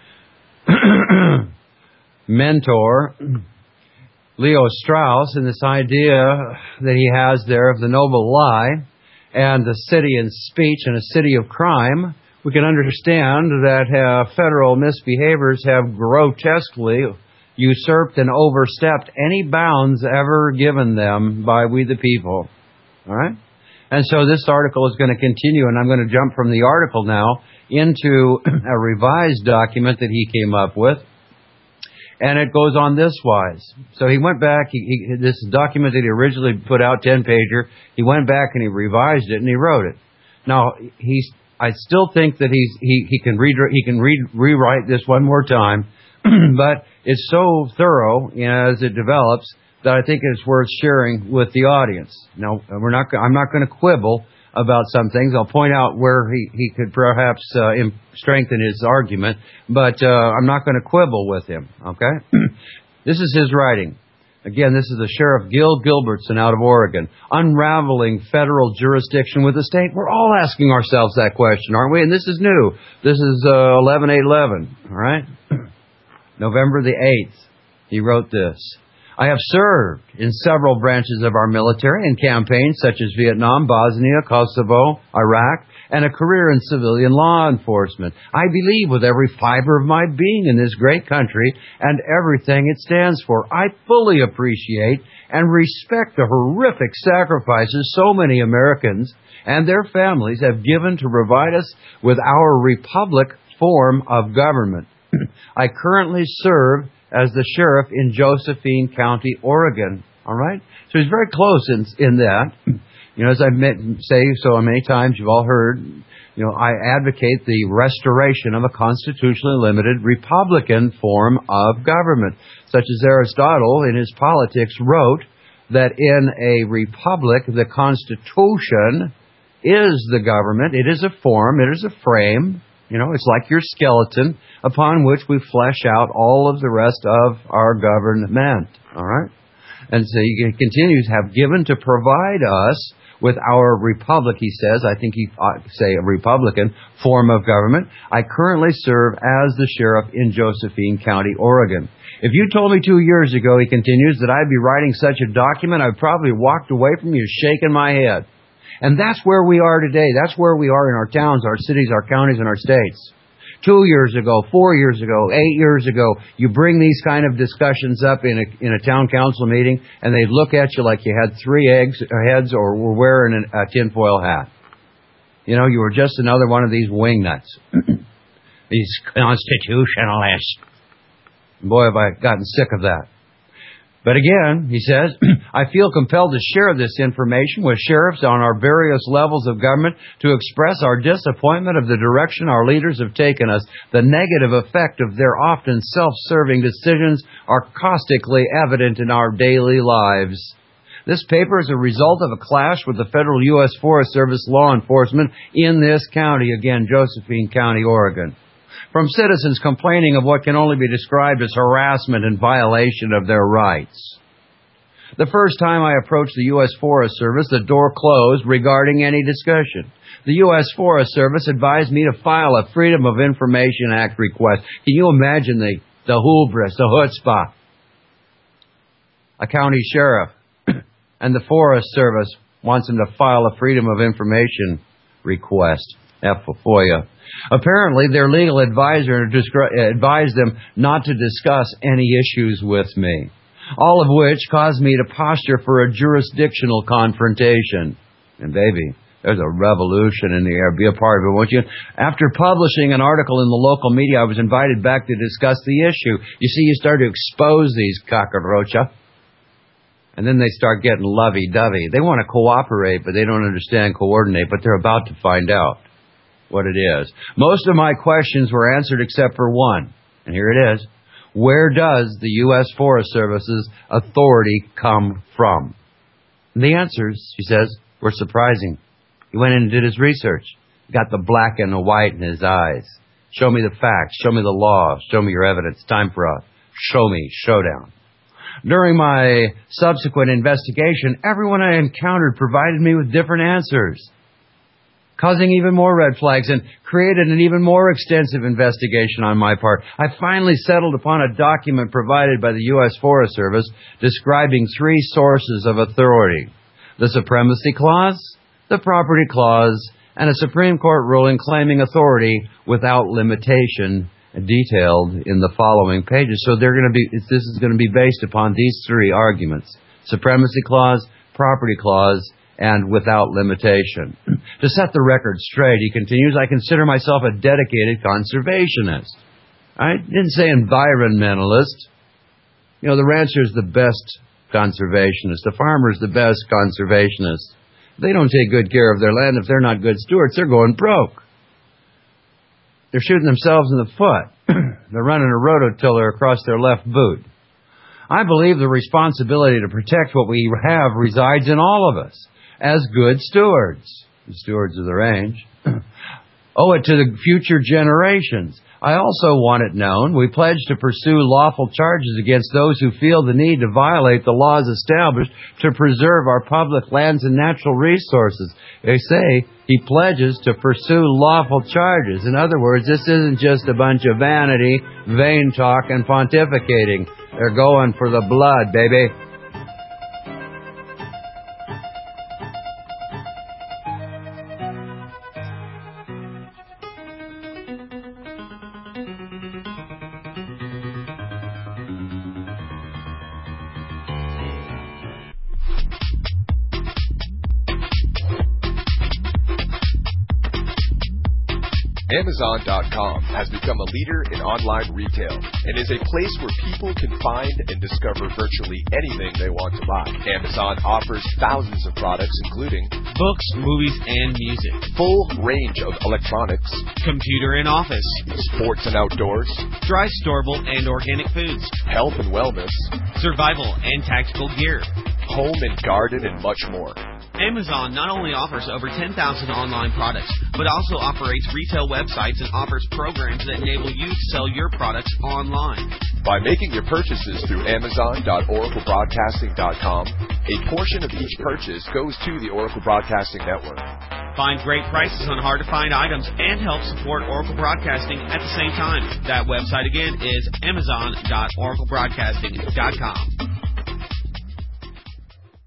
mentor, Leo Strauss, and this idea that he has there of the noble lie and the city in speech and a city of crime, we can understand that uh, federal misbehaviors have grotesquely usurped and overstepped any bounds ever given them by we the people. All right? And so this article is going to continue, and I'm going to jump from the article now into a revised document that he came up with. And it goes on this wise. So he went back, he, he, this document that he originally put out, ten-pager, he went back and he revised it and he wrote it. Now, he's, I still think that he's, he, he can, read, he can read, rewrite this one more time, but it's so thorough, you know, as it develops, that I think it's worth sharing with the audience. Now, we're not, I'm not going to quibble about some things. I'll point out where he, he could perhaps uh, imp- strengthen his argument, but uh, I'm not going to quibble with him, okay? This is his writing. Again, this is the Sheriff Gil Gilbertson out of Oregon. Unraveling federal jurisdiction with the state. We're all asking ourselves that question, aren't we? And this is new. This is uh, eleven eight eleven, all right? November the eighth, he wrote this. I have served in several branches of our military in campaigns such as Vietnam, Bosnia, Kosovo, Iraq, and a career in civilian law enforcement. I believe with every fiber of my being in this great country and everything it stands for. I fully appreciate and respect the horrific sacrifices so many Americans and their families have given to provide us with our republic form of government. I currently serve as the sheriff in Josephine County, Oregon. All right? So he's very close in, in that. You know, as I've met, say so many times, you've all heard, you know, I advocate the restoration of a constitutionally limited Republican form of government, such as Aristotle in his Politics wrote that in a republic, the Constitution is the government. It is a form. It is a frame. You know, it's like your skeleton upon which we flesh out all of the rest of our government. All right? And so he continues, have given to provide us with our republic, he says, I think he ought to say a Republican form of government. I currently serve as the sheriff in Josephine County, Oregon. If you told me two years ago, he continues, that I'd be writing such a document, I'd probably walked away from you shaking my head. And that's where we are today. That's where we are in our towns, our cities, our counties, and our states. Two years ago, four years ago, eight years ago, you bring these kind of discussions up in a, in a town council meeting, and they'd look at you like you had three eggs, heads or were wearing an, a tinfoil hat. You know, you were just another one of these wingnuts. These constitutionalists. Boy, have I gotten sick of that. But again, he says, I feel compelled to share this information with sheriffs on our various levels of government to express our disappointment of the direction our leaders have taken us. The negative effect of their often self-serving decisions are caustically evident in our daily lives. This paper is a result of a clash with the federal U S Forest Service law enforcement in this county, again, Josephine County, Oregon. From citizens complaining of what can only be described as harassment and violation of their rights. The first time I approached the U S Forest Service, the door closed regarding any discussion. The U S Forest Service advised me to file a Freedom of Information Act request. Can you imagine the, the hubris, the chutzpah? A county sheriff and the Forest Service wants him to file a Freedom of Information request, F O I A. Apparently, their legal advisor advised them not to discuss any issues with me, all of which caused me to posture for a jurisdictional confrontation. And baby, there's a revolution in the air. Be a part of it, won't you? After publishing an article in the local media, I was invited back to discuss the issue. You see, you start to expose these cockroaches, and then they start getting lovey-dovey. They want to cooperate, but they don't understand coordinate, but they're about to find out what it is. Most of my questions were answered except for one. And here it is. Where does the U S Forest Service's authority come from? And the answers, she says, were surprising. He went in and did his research. Got the black and the white in his eyes. Show me the facts. Show me the law. Show me your evidence. Time for a show me showdown. During my subsequent investigation, everyone I encountered provided me with different answers, causing even more red flags and created an even more extensive investigation on my part. I finally settled upon a document provided by the U S Forest Service describing three sources of authority: the Supremacy Clause, the Property Clause, and a Supreme Court ruling claiming authority without limitation, detailed in the following pages. So they're going to be, this is going to be based upon these three arguments: Supremacy Clause, Property Clause, and without limitation. To set the record straight, he continues, I consider myself a dedicated conservationist. I didn't say environmentalist. You know, the rancher's the best conservationist. The farmer's the best conservationist. If they don't take good care of their land, if they're not good stewards, they're going broke. They're shooting themselves in the foot. They're running a rototiller across their left boot. I believe the responsibility to protect what we have resides in all of us as good stewards, the stewards of the range, owe it to the future generations. I also want it known we pledge to pursue lawful charges against those who feel the need to violate the laws established to preserve our public lands and natural resources. They say he pledges to pursue lawful charges. In other words, this isn't just a bunch of vanity, vain talk, and pontificating. They're going for the blood, baby. Amazon dot com has become a leader in online retail and is a place where people can find and discover virtually anything they want to buy. Amazon offers thousands of products including books, movies, and music, full range of electronics, computer and office, sports and outdoors, dry storable and organic foods, health and wellness, survival and tactical gear, home and garden, and much more. Amazon not only offers over ten thousand online products, but also operates retail websites and offers programs that enable you to sell your products online. By making your purchases through Amazon dot Oracle Broadcasting dot com, a portion of each purchase goes to the Oracle Broadcasting Network. Find great prices on hard-to-find items and help support Oracle Broadcasting at the same time. That website again is Amazon dot Oracle Broadcasting dot com.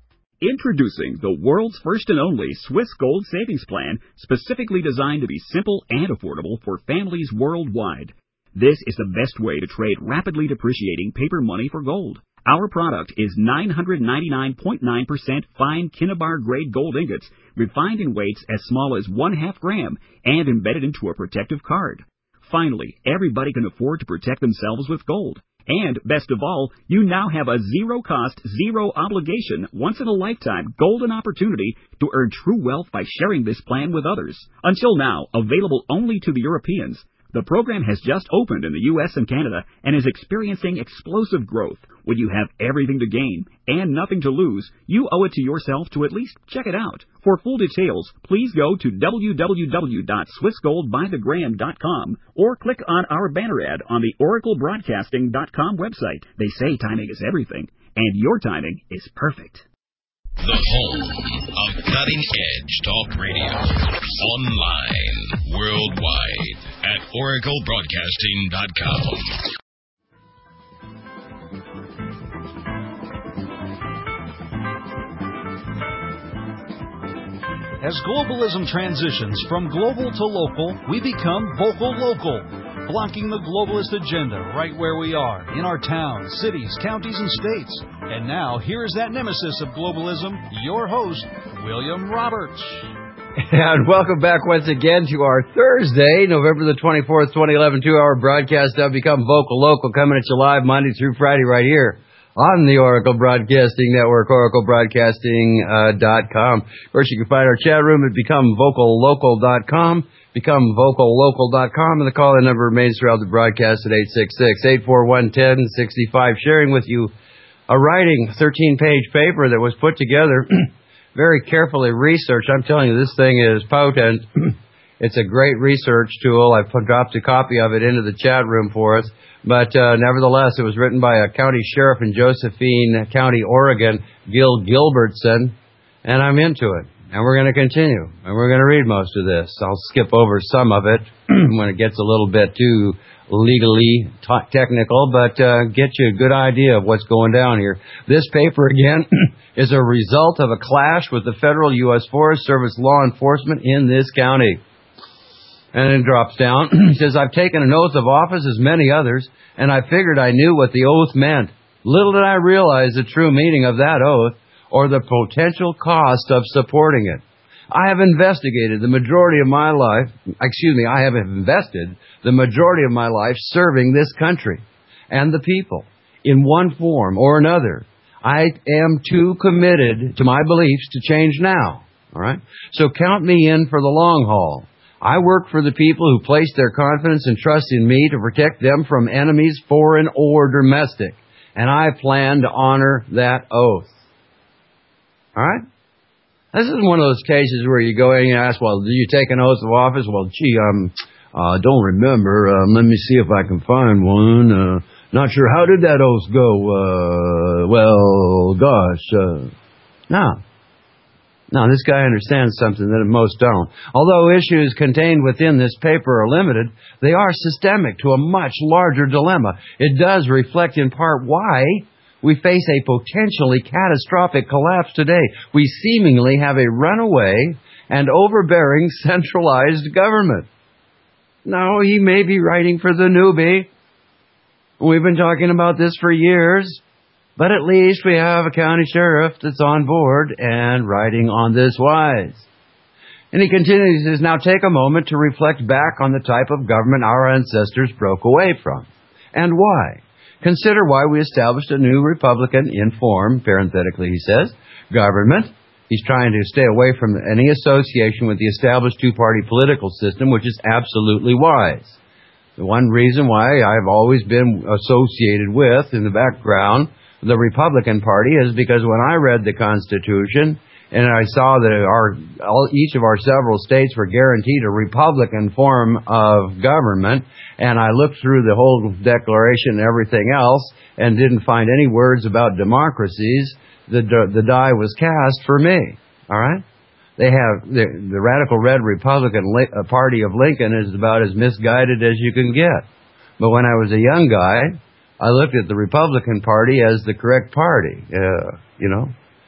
Introducing the world's first and only Swiss Gold Savings Plan, specifically designed to be simple and affordable for families worldwide. This is the best way to trade rapidly depreciating paper money for gold. Our product is nine hundred ninety-nine point nine percent fine Kinnabar-grade gold ingots, refined in weights as small as one half gram, and embedded into a protective card. Finally, everybody can afford to protect themselves with gold. And, best of all, you now have a zero-cost, zero-obligation, once-in-a-lifetime golden opportunity to earn true wealth by sharing this plan with others. Until now, available only to the Europeans, the program has just opened in the U S and Canada and is experiencing explosive growth. When you have everything to gain and nothing to lose, you owe it to yourself to at least check it out. For full details, please go to w w w dot swiss gold by the gram dot com or click on our banner ad on the oracle broadcasting dot com website. They say timing is everything, and your timing is perfect. The home of cutting-edge talk radio. Online, worldwide, at oracle broadcasting dot com. As globalism transitions from global to local, we become vocal local, blocking the globalist agenda right where we are, in our towns, cities, counties, and states. And now, here is that nemesis of globalism, your host, William Roberts. And welcome back once again to our Thursday, November the twenty-fourth, twenty eleven, two-hour broadcast of Become Vocal Local, coming at you live Monday through Friday right here on the Oracle Broadcasting Network, oracle broadcasting dot com. Of course, you can find our chat room at become vocal local dot com, become vocal local dot com, and the call-in number remains throughout the broadcast at eight six six, eight four one, one zero six five, sharing with you a writing thirteen-page paper that was put together, very carefully researched. I'm telling you, this thing is potent. It's a great research tool. I put, dropped a copy of it into the chat room for us. But uh, nevertheless, it was written by a county sheriff in Josephine County, Oregon, Gil Gilbertson, and I'm into it. And we're going to continue, and we're going to read most of this. I'll skip over some of it when it gets a little bit too legally t- technical, but uh, get you a good idea of what's going down here. This paper, again, is a result of a clash with the federal U S Forest Service law enforcement in this county. And it drops down. It says, I've taken an oath of office as many others, and I figured I knew what the oath meant. Little did I realize the true meaning of that oath or the potential cost of supporting it. I have investigated the majority of my life, excuse me, I have invested the majority of my life serving this country and the people in one form or another. I am too committed to my beliefs to change now. All right? So count me in for the long haul. I work for the people who place their confidence and trust in me to protect them from enemies, foreign or domestic. And I plan to honor that oath. All right? This is one of those cases where you go in and ask, well, do you take an oath of office? Well, gee, um, I uh, don't remember. Um, let me see if I can find one. Uh, not sure. How did that oath go? Uh, well, gosh. Uh, no. Now, this guy understands something that most don't. Although issues contained within this paper are limited, they are systemic to a much larger dilemma. It does reflect in part why we face a potentially catastrophic collapse today. We seemingly have a runaway and overbearing centralized government. Now, he may be writing for the newbie. We've been talking about this for years. But at least we have a county sheriff that's on board and writing on this wise. And he continues, he says, now take a moment to reflect back on the type of government our ancestors broke away from. And why? Consider why we established a new Republican informed, parenthetically he says, government. He's trying to stay away from any association with the established two-party political system, which is absolutely wise. The one reason why I've always been associated with, in the background, the Republican Party is because when I read the Constitution and I saw that our all, each of our several states were guaranteed a Republican form of government, and I looked through the whole Declaration and everything else and didn't find any words about democracies, the the die was cast for me. All right? They have the, the radical red Republican Party of Lincoln is about as misguided as you can get. But when I was a young guy, I looked at the Republican Party as the correct party, uh, you know.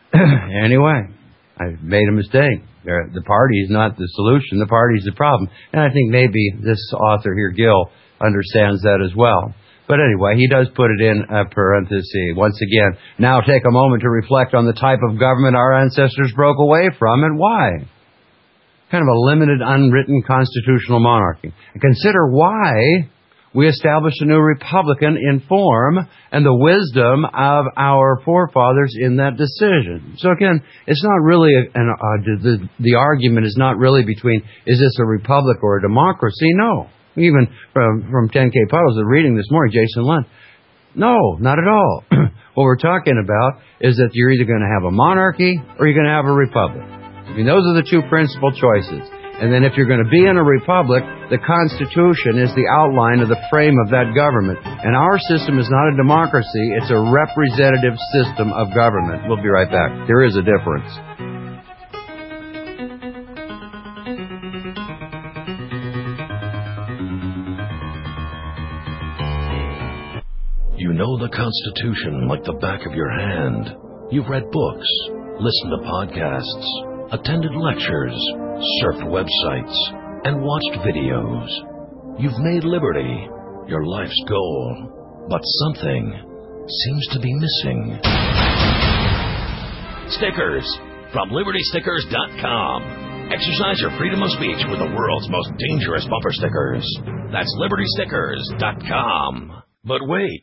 Anyway, I made a mistake. The party is not the solution. The party is the problem. And I think maybe this author here, Gill, understands that as well. But anyway, he does put it in a parenthesis. Once again, now take a moment to reflect on the type of government our ancestors broke away from and why. Kind of a limited, unwritten constitutional monarchy. And consider why we established a new republican in form and the wisdom of our forefathers in that decision. So again, it's not really, a, an, uh, the, the argument is not really between, is this a republic or a democracy? No. Even from, from ten K Puddles, reading this morning, Jason Lund. No, not at all. What we're talking about is that you're either going to have a monarchy or you're going to have a republic. I mean, those are the two principal choices. And then if you're going to be in a republic, the Constitution is the outline of the frame of that government. And our system is not a democracy, it's a representative system of government. We'll be right back. There is a difference. You know the Constitution like the back of your hand. You've read books, listened to podcasts, attended lectures, surfed websites, and watched videos. You've made liberty your life's goal, but something seems to be missing. Stickers from Liberty Stickers dot com. Exercise your freedom of speech with the world's most dangerous bumper stickers. That's Liberty Stickers dot com. But wait.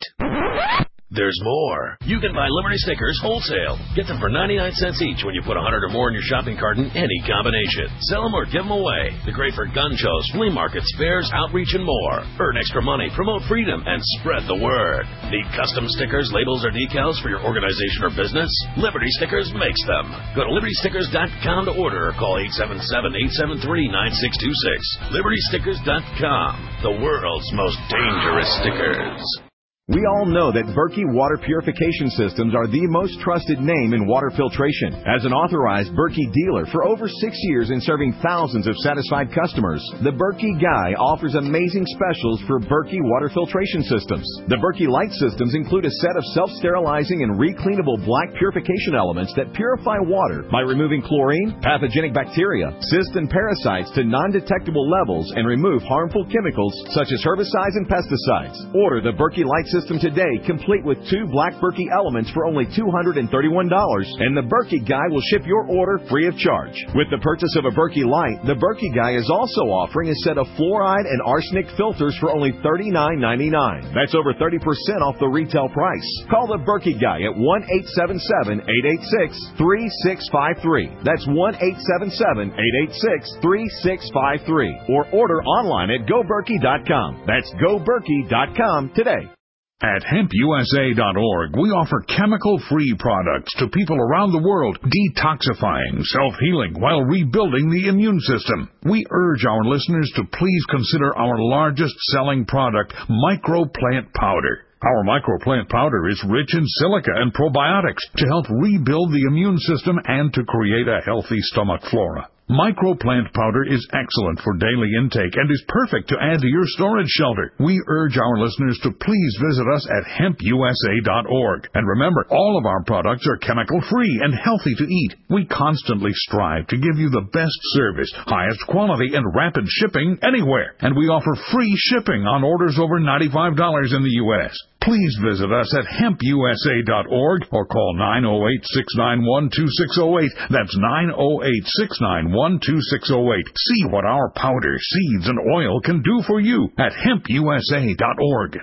There's more. You can buy Liberty stickers wholesale. Get them for ninety-nine cents each when you put one hundred or more in your shopping cart in any combination. Sell them or give them away. They're great for gun shows, flea markets, fairs, outreach, and more. Earn extra money, promote freedom, and spread the word. Need custom stickers, labels, or decals for your organization or business? Liberty Stickers makes them. Go to Liberty Stickers dot com to order or call eight seven seven, eight seven three, nine six two six. Liberty Stickers dot com. The world's most dangerous stickers. We all know that Berkey Water Purification Systems are the most trusted name in water filtration. As an authorized Berkey dealer for over six years and serving thousands of satisfied customers, the Berkey Guy offers amazing specials for Berkey water filtration systems. The Berkey Light systems include a set of self-sterilizing and recleanable black purification elements that purify water by removing chlorine, pathogenic bacteria, cysts, and parasites to non-detectable levels and remove harmful chemicals such as herbicides and pesticides. Order the Berkey Light system System today, complete with two black Berkey elements for only two hundred thirty-one dollars, and the Berkey Guy will ship your order free of charge. With the purchase of a Berkey Light, the Berkey Guy is also offering a set of fluoride and arsenic filters for only thirty-nine ninety-nine. That's over thirty percent off the retail price. Call the Berkey Guy at one eight seven seven, eight eight six, three six five three. That's one eight seven seven, eight eight six, three six five three. Or order online at go berkey dot com. That's go berkey dot com today. At hemp U S A dot org, we offer chemical-free products to people around the world, detoxifying, self-healing, while rebuilding the immune system. We urge our listeners to please consider our largest-selling product, Microplant Powder. Our Microplant Powder is rich in silica and probiotics to help rebuild the immune system and to create a healthy stomach flora. Microplant Powder is excellent for daily intake and is perfect to add to your storage shelter. We urge our listeners to please visit us at hemp U S A dot org. And remember, all of our products are chemical-free and healthy to eat. We constantly strive to give you the best service, highest quality, and rapid shipping anywhere. And we offer free shipping on orders over ninety-five dollars in the U S Please visit us at hemp U S A dot org or call nine oh eight, six nine one, two six oh eight. That's nine oh eight, six nine one, two six oh eight. See what our powder, seeds, and oil can do for you at hemp U S A dot org.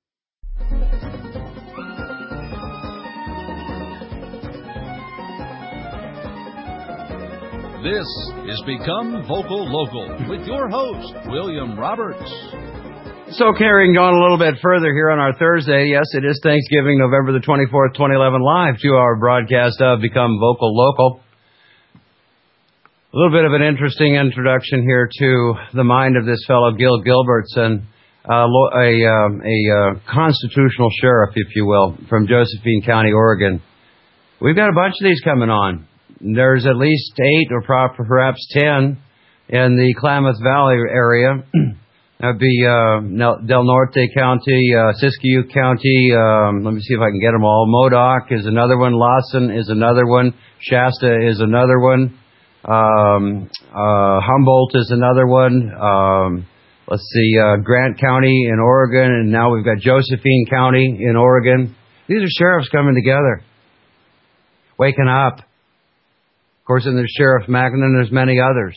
This is Become Vocal Local with your host, William Roberts. So carrying on a little bit further here on our Thursday, yes, it is Thanksgiving, November the twenty-fourth, twenty eleven, live to our broadcast of Become Vocal Local. A little bit of an interesting introduction here to the mind of this fellow, Gil Gilbertson, uh, a, uh, a uh, constitutional sheriff, if you will, from Josephine County, Oregon. We've got a bunch of these coming on. There's at least eight or perhaps ten in the Klamath Valley area. That'd be uh, Del Norte County, uh, Siskiyou County. Um, let me see if I can get them all. Modoc is another one. Lawson is another one. Shasta is another one. Um, uh, Humboldt is another one. Um, let's see, uh, Grant County in Oregon, and now we've got Josephine County in Oregon. These are sheriffs coming together, waking up. Of course, and there's Sheriff Mackin, and there's many others.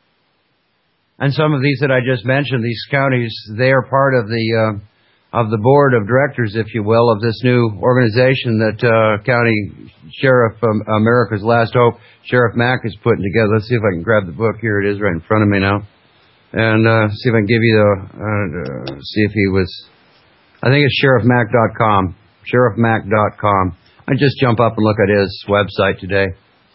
And some of these that I just mentioned, these counties, they are part of the uh, of the board of directors, if you will, of this new organization that uh, County Sheriff um, America's Last Hope, Sheriff Mack, is putting together. Let's see if I can grab the book. Here it is, right in front of me now, and uh, see if I can give you the uh, see if he was. I think it's sheriff mack dot com. sheriff mack dot com. I just jump up and look at his website today,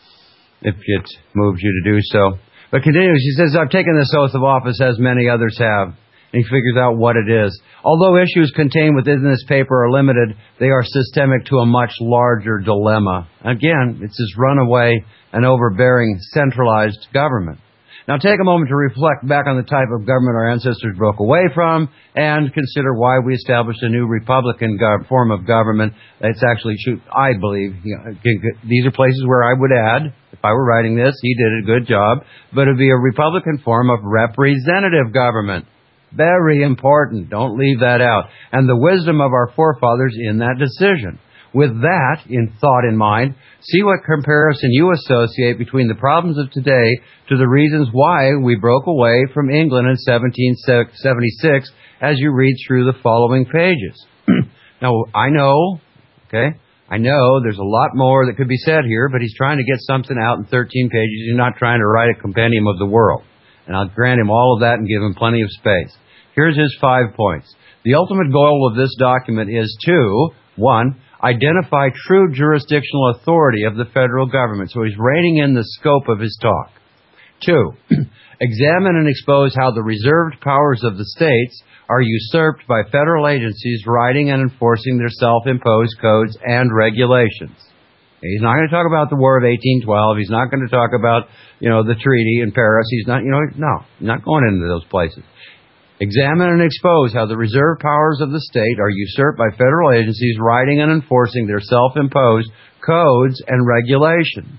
if it moves you to do so. But continues, he says, I've taken this oath of office as many others have. And he figures out what it is. Although issues contained within this paper are limited, they are systemic to a much larger dilemma. Again, it's this runaway and overbearing centralized government. Now take a moment to reflect back on the type of government our ancestors broke away from and consider why we established a new Republican gov- form of government. It's actually, I believe, you know, these are places where I would add, if I were writing this, he did a good job, but it would be a Republican form of representative government. Very important. Don't leave that out. And the wisdom of our forefathers in that decision. With that in thought in mind, see what comparison you associate between the problems of today to the reasons why we broke away from England in seventeen seventy-six as you read through the following pages. Now, I know, okay, I know there's a lot more that could be said here, but he's trying to get something out in thirteen pages. He's not trying to write a compendium of the world. And I'll grant him all of that and give him plenty of space. Here's his five points. The ultimate goal of this document is to, one, identify true jurisdictional authority of the federal government. So he's reining in the scope of his talk. Two, examine and expose how the reserved powers of the states are usurped by federal agencies writing and enforcing their self-imposed codes and regulations. He's not going to talk about the War of eighteen twelve. He's not going to talk about, you know, the treaty in Paris. He's not, you know, no, not going into those places. Examine and expose how the reserved powers of the state are usurped by federal agencies writing and enforcing their self-imposed codes and regulations.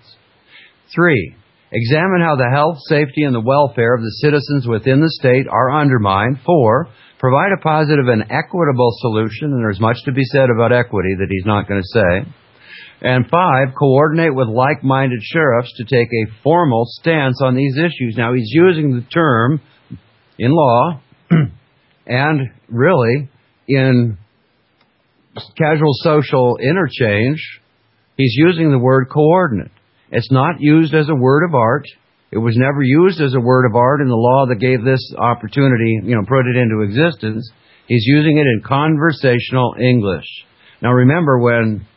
Three, examine how the health, safety, and the welfare of the citizens within the state are undermined. Four, provide a positive and equitable solution, and there's much to be said about equity that he's not going to say. And five, coordinate with like-minded sheriffs to take a formal stance on these issues. Now, he's using the term in law and really in casual social interchange, he's using the word coordinate. It's not used as a word of art. It was never used as a word of art in the law that gave this opportunity, you know, put it into existence. He's using it in conversational English. Now, remember when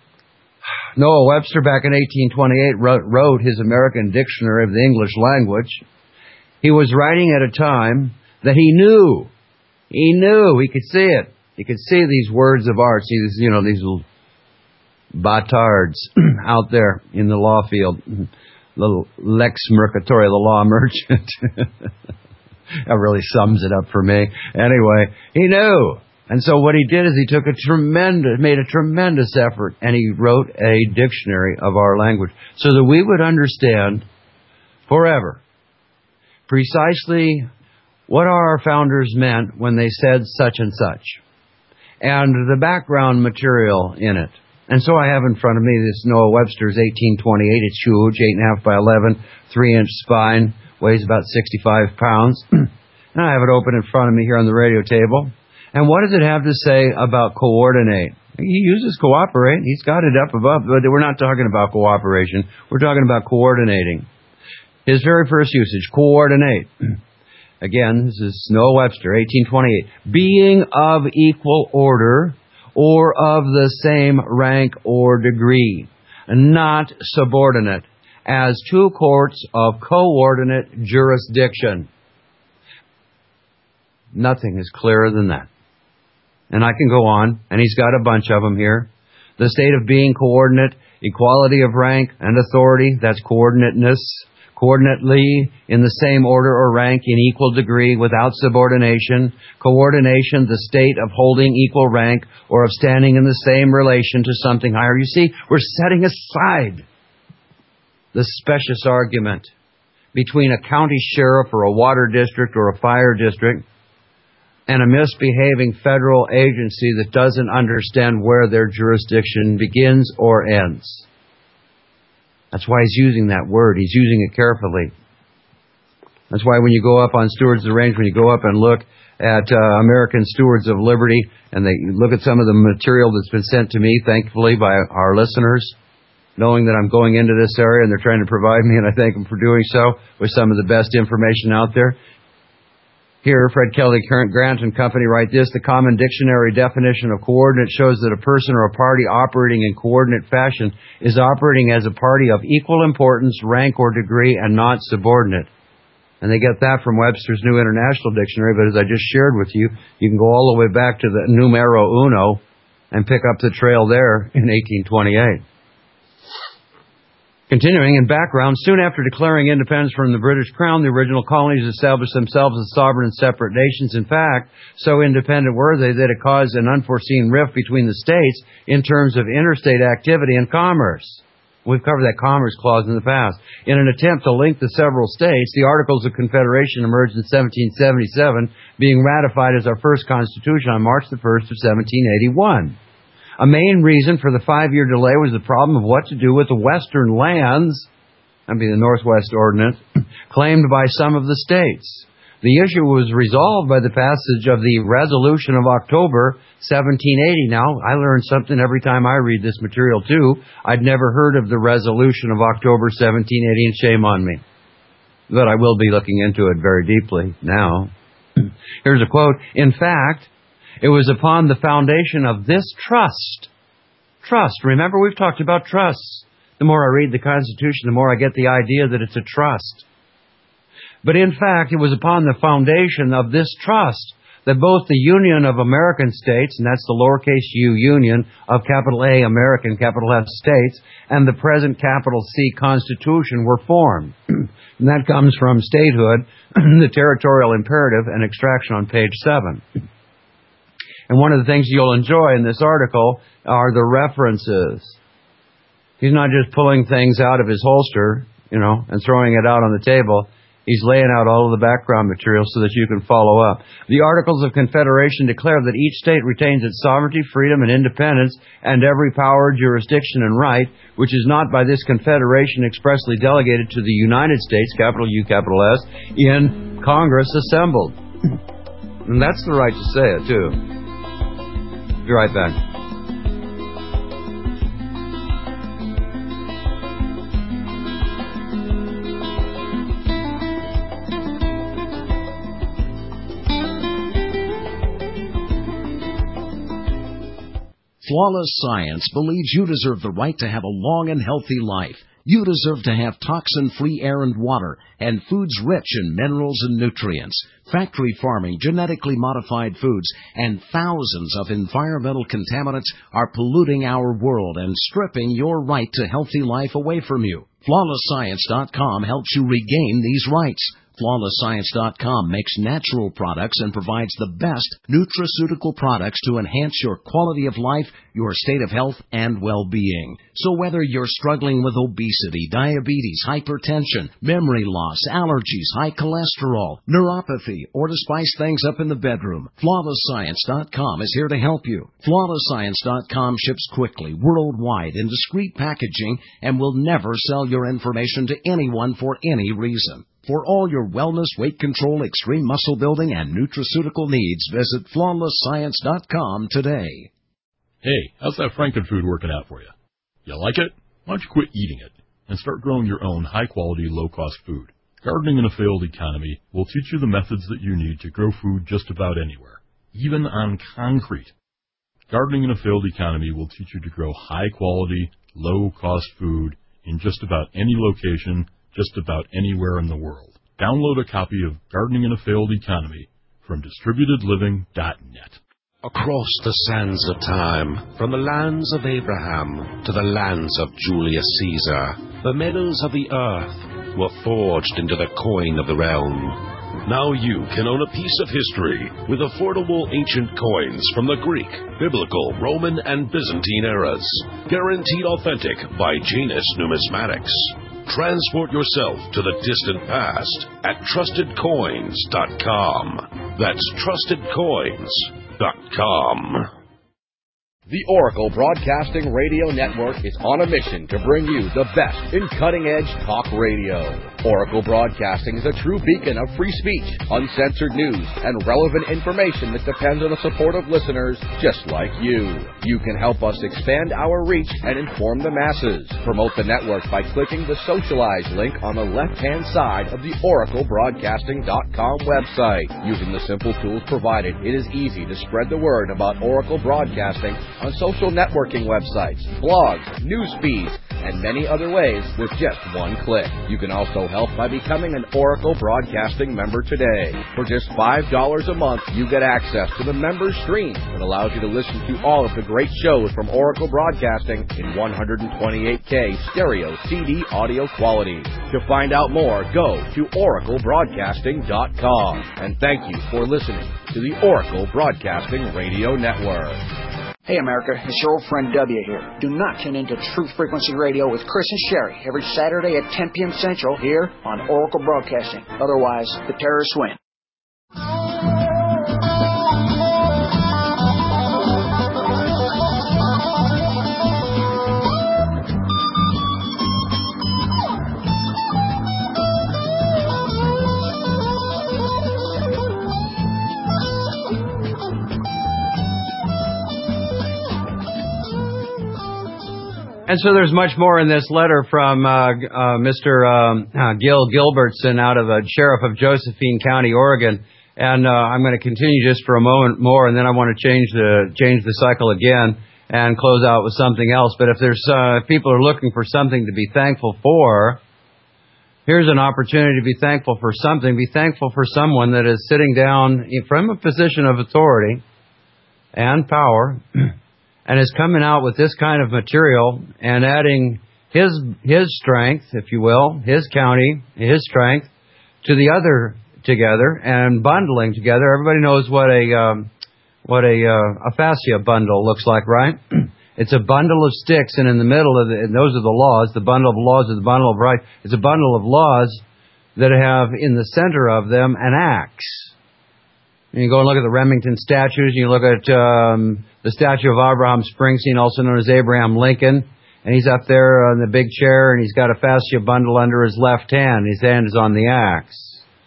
Noah Webster back in eighteen twenty-eight wrote, wrote his American Dictionary of the English Language, he was writing at a time that he knew, he knew, he could see it. He could see these words of art, see these, you know, these little batards out there in the law field. Little lex mercatoria, the law merchant. That really sums it up for me. Anyway, he knew. And so what he did is he took a tremendous, made a tremendous effort, and he wrote a dictionary of our language so that we would understand forever precisely what our founders meant when they said such and such, and the background material in it. And so I have in front of me this Noah Webster's eighteen twenty-eight. It's huge, eight and a half by eleven, three inch spine, weighs about sixty-five pounds. And I have it open in front of me here on the radio table. And what does it have to say about coordinate? He uses cooperate. He's got it up above, but we're not talking about cooperation. We're talking about coordinating. His very first usage, coordinate. Again, this is Noah Webster, eighteen twenty-eight. Being of equal order or of the same rank or degree, not subordinate, as two courts of coordinate jurisdiction. Nothing is clearer than that. And I can go on, and he's got a bunch of them here. The state of being coordinate, equality of rank and authority, that's coordinateness. coordinately in the same order or rank in equal degree without subordination, coordination, the state of holding equal rank or of standing in the same relation to something higher. You see, we're setting aside the specious argument between a county sheriff or a water district or a fire district and a misbehaving federal agency that doesn't understand where their jurisdiction begins or ends. That's why he's using that word. He's using it carefully. That's why when you go up on Stewards of the Range, when you go up and look at uh, American Stewards of Liberty, and they look at some of the material that's been sent to me, thankfully, by our listeners, knowing that I'm going into this area and they're trying to provide me, and I thank them for doing so, with some of the best information out there. Here, Fred Kelly, Current Grant and Company write this: the common dictionary definition of coordinate shows that a person or a party operating in coordinate fashion is operating as a party of equal importance, rank, or degree, and not subordinate. And they get that from Webster's New International Dictionary, but as I just shared with you, you can go all the way back to the numero uno and pick up the trail there in eighteen twenty-eight. Continuing in background, soon after declaring independence from the British Crown, the original colonies established themselves as sovereign and separate nations. In fact, so independent were they that it caused an unforeseen rift between the states in terms of interstate activity and commerce. We've covered that commerce clause in the past. In an attempt to link the several states, the Articles of Confederation emerged in seventeen seventy-seven, being ratified as our first constitution on March the first of seventeen eighty-one. A main reason for the five-year delay was the problem of what to do with the western lands, that'd be the Northwest Ordinance, claimed by some of the states. The issue was resolved by the passage of the Resolution of October seventeen eighty. Now, I learn something every time I read this material, too. I'd never heard of the Resolution of October seventeen eighty, and shame on me. But I will be looking into it very deeply now. Here's a quote: in fact, it was upon the foundation of this trust. Trust. Remember, we've talked about trusts. The more I read the Constitution, the more I get the idea that it's a trust. But in fact, it was upon the foundation of this trust that both the Union of American States, and that's the lowercase u Union of capital A American, capital F States, and the present capital C Constitution were formed. And that comes from statehood, the territorial imperative, and extraction on page seven. And one of the things you'll enjoy in this article are the references. He's not just pulling things out of his holster, you know, and throwing it out on the table. He's laying out all of the background material so that you can follow up. The Articles of Confederation declare that each state retains its sovereignty, freedom, and independence, and every power, jurisdiction, and right, which is not by this Confederation expressly delegated to the United States, capital U, capital S, in Congress assembled. And that's the right to say it, too. Be right back. Flawless Science believes you deserve the right to have a long and healthy life. You deserve to have toxin-free air and water, and foods rich in minerals and nutrients. Factory farming, genetically modified foods, and thousands of environmental contaminants are polluting our world and stripping your right to healthy life away from you. Flawless Science dot com helps you regain these rights. Flawless Science dot com makes natural products and provides the best nutraceutical products to enhance your quality of life, your state of health, and well-being. So whether you're struggling with obesity, diabetes, hypertension, memory loss, allergies, high cholesterol, neuropathy, or to spice things up in the bedroom, Flawless Science dot com is here to help you. Flawless Science dot com ships quickly, worldwide, in discreet packaging, and will never sell your information to anyone for any reason. For all your wellness, weight control, extreme muscle building, and nutraceutical needs, visit Flawless Science dot com today. Hey, how's that Frankenfood working out for you? You like it? Why don't you quit eating it and start growing your own high-quality, low-cost food? Gardening in a failed economy will teach you the methods that you need to grow food just about anywhere, even on concrete. Gardening in a failed economy will teach you to grow high-quality, low-cost food in just about any location, just about anywhere in the world. Download a copy of Gardening in a Failed Economy from distributed living dot net. Across the sands of time, from the lands of Abraham to the lands of Julius Caesar, the meadows of the earth were forged into the coin of the realm. Now you can own a piece of history with affordable ancient coins from the Greek, Biblical, Roman, and Byzantine eras. Guaranteed authentic by Janus Numismatics. Transport yourself to the distant past at trusted coins dot com. That's trusted coins dot com. The Oracle Broadcasting Radio Network is on a mission to bring you the best in cutting-edge talk radio. Oracle Broadcasting is a true beacon of free speech, uncensored news, and relevant information that depends on the support of listeners just like you. You can help us expand our reach and inform the masses. Promote the network by clicking the Socialize link on the left-hand side of the Oracle Broadcasting dot com website. Using the simple tools provided, it is easy to spread the word about Oracle Broadcasting on social networking websites, blogs, news feeds, and many other ways with just one click. You can also help by becoming an Oracle Broadcasting member today. For just five dollars a month, you get access to the member stream that allows you to listen to all of the great shows from Oracle Broadcasting in one twenty-eight K stereo C D audio quality. To find out more, go to Oracle Broadcasting dot com. And thank you for listening to the Oracle Broadcasting Radio Network. Hey America, it's your old friend W here. Do not tune into Truth Frequency Radio with Chris and Sherry every Saturday at ten p.m. Central here on Oracle Broadcasting. Otherwise, the terrorists win. And so there's much more in this letter from uh, uh, Mister Um, uh, Gil Gilbertson out of the Sheriff of Josephine County, Oregon. And uh, I'm going to continue just for a moment more, and then I want to change the change the cycle again and close out with something else. But if there's uh, if people are looking for something to be thankful for, here's an opportunity to be thankful for something. Be thankful for someone that is sitting down from a position of authority and power and is coming out with this kind of material and adding his his strength, if you will, his county, his strength, to the other together and bundling together. Everybody knows what a um, what a uh, a fascia bundle looks like, right? It's a bundle of sticks, and in the middle of the, and those are the laws. The bundle of laws is the bundle of rights. It's a bundle of laws that have in the center of them an axe. And you go and look at the Remington statues, and you look at um, the statue of Abraham Springsteen, also known as Abraham Lincoln, and he's up there on the big chair, and he's got a fascia bundle under his left hand. His hand is on the axe.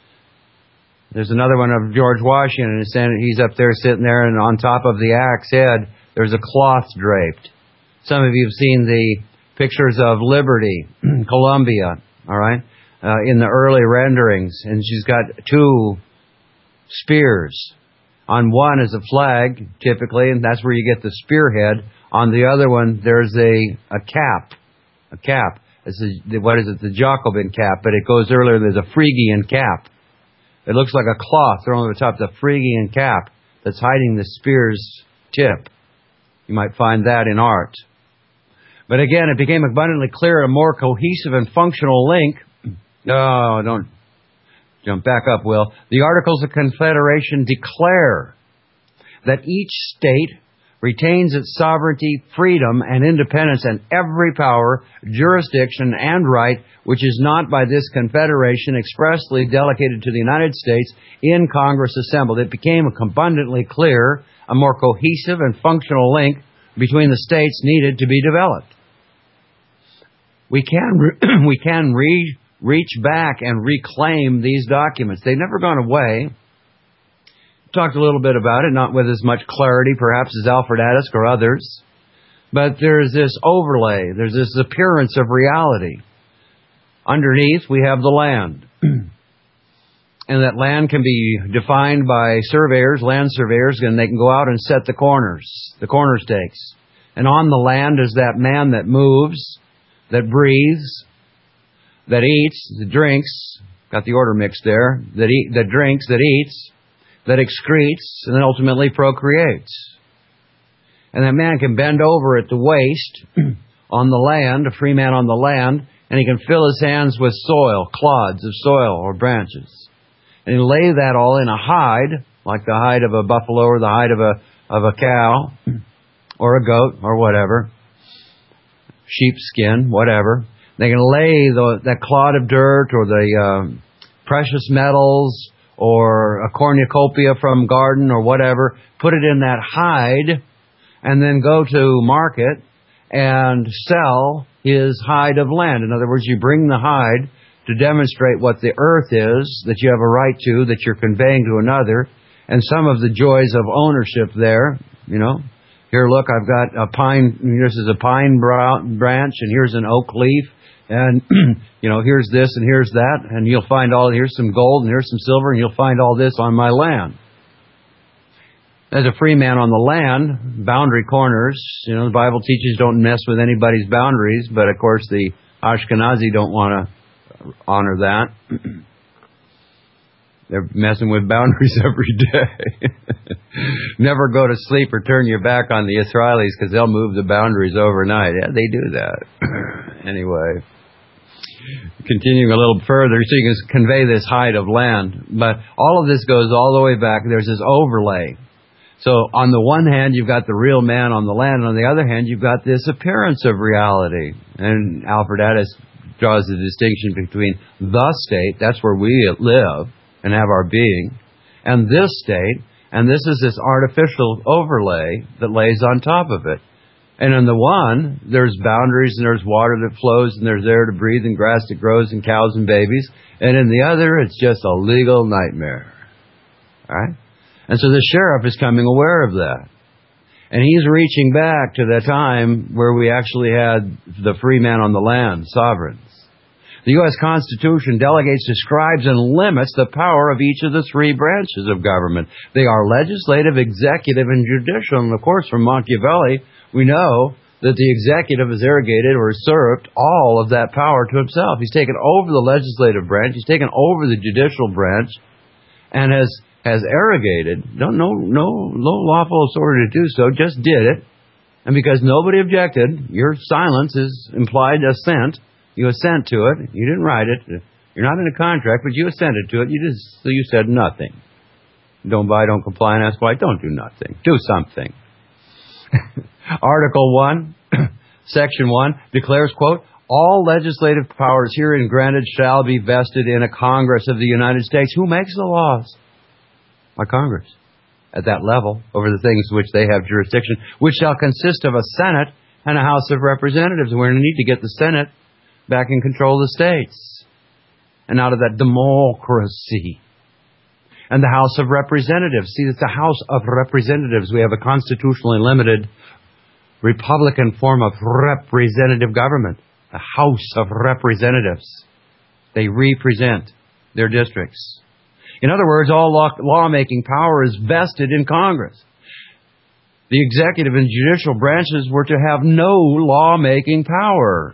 There's another one of George Washington, and he's up there sitting there, and on top of the axe head, there's a cloth draped. Some of you have seen the pictures of Liberty, Columbia, all right, uh, in the early renderings, and she's got two spears. On one is a flag, typically, and that's where you get the spearhead. On the other one, there's a, a cap. A cap. It's a, what is it? The Jacobin cap, but it goes earlier. There's a Phrygian cap. It looks like a cloth thrown over the top of the Phrygian cap that's hiding the spear's tip. You might find that in art. But again, it became abundantly clear a more cohesive and functional link. No, don't jump back up, Will. The Articles of Confederation declare that each state retains its sovereignty, freedom, and independence, and every power, jurisdiction, and right which is not by this Confederation expressly delegated to the United States in Congress assembled. It became abundantly clear a more cohesive and functional link between the states needed to be developed. We can re- we can re- reach back and reclaim these documents. They've never gone away. Talked a little bit about it, not with as much clarity perhaps as Alfred Addisk or others, but there's this overlay, there's this appearance of reality. Underneath we have the land. And that land can be defined by surveyors, land surveyors, and they can go out and set the corners, the corner stakes. And on the land is that man that moves, that breathes, that eats, that drinks, got the order mixed there, that eat, that drinks, that eats, that excretes, and then ultimately procreates. And that man can bend over at the waist on the land, a free man on the land, and he can fill his hands with soil, clods of soil or branches. And he lay that all in a hide, like the hide of a buffalo or the hide of a of a cow or a goat or whatever, sheepskin, whatever. They can lay the, that clod of dirt or the um, precious metals or a cornucopia from garden or whatever, put it in that hide, and then go to market and sell his hide of land. In other words, you bring the hide to demonstrate what the earth is that you have a right to, that you're conveying to another, and some of the joys of ownership there, you know. Here, look, I've got a pine, this is a pine branch, and here's an oak leaf, and, you know, here's this and here's that, and you'll find all, here's some gold and here's some silver, and you'll find all this on my land. As a free man on the land, boundary corners, you know, the Bible teaches don't mess with anybody's boundaries, but of course the Ashkenazi don't want to honor that. They're messing with boundaries every day. Never go to sleep or turn your back on the Israelis because they'll move the boundaries overnight. Yeah, they do that. Anyway, continuing a little further, so you can convey this hide of land. But all of this goes all the way back. There's this overlay. So on the one hand, you've got the real man on the land. And on the other hand, you've got this appearance of reality. And Alfred Addis draws the distinction between the state, that's where we live and have our being, and this state, and this is this artificial overlay that lays on top of it. And in the one, there's boundaries and there's water that flows and there's air to breathe and grass that grows and cows and babies. And in the other, it's just a legal nightmare. All right? And so the sheriff is coming aware of that. And he's reaching back to the time where we actually had the free man on the land, sovereigns. The U S Constitution delegates, describes, and limits the power of each of the three branches of government. They are legislative, executive, and judicial. And of course, from Machiavelli, we know that the executive has arrogated or usurped all of that power to himself. He's taken over the legislative branch, he's taken over the judicial branch, and has has arrogated, no, no, no, no lawful authority to do so, just did it. And because nobody objected, your silence is implied assent. You assent to it. You didn't write it. You're not in a contract, but you assented to it. You just, so you said nothing. Don't buy, don't comply, and ask why. Don't do nothing. Do something. Article one, Section one, declares, quote, all legislative powers herein granted shall be vested in a Congress of the United States. Who makes the laws? Our Congress. At that level, over the things which they have jurisdiction, which shall consist of a Senate and a House of Representatives. We're going to need to get the Senate back in control of the states and out of that democracy. And the House of Representatives. See, it's the House of Representatives. We have a constitutionally limited Republican form of representative government. The House of Representatives. They represent their districts. In other words, all law- lawmaking power is vested in Congress. The executive and judicial branches were to have no lawmaking power.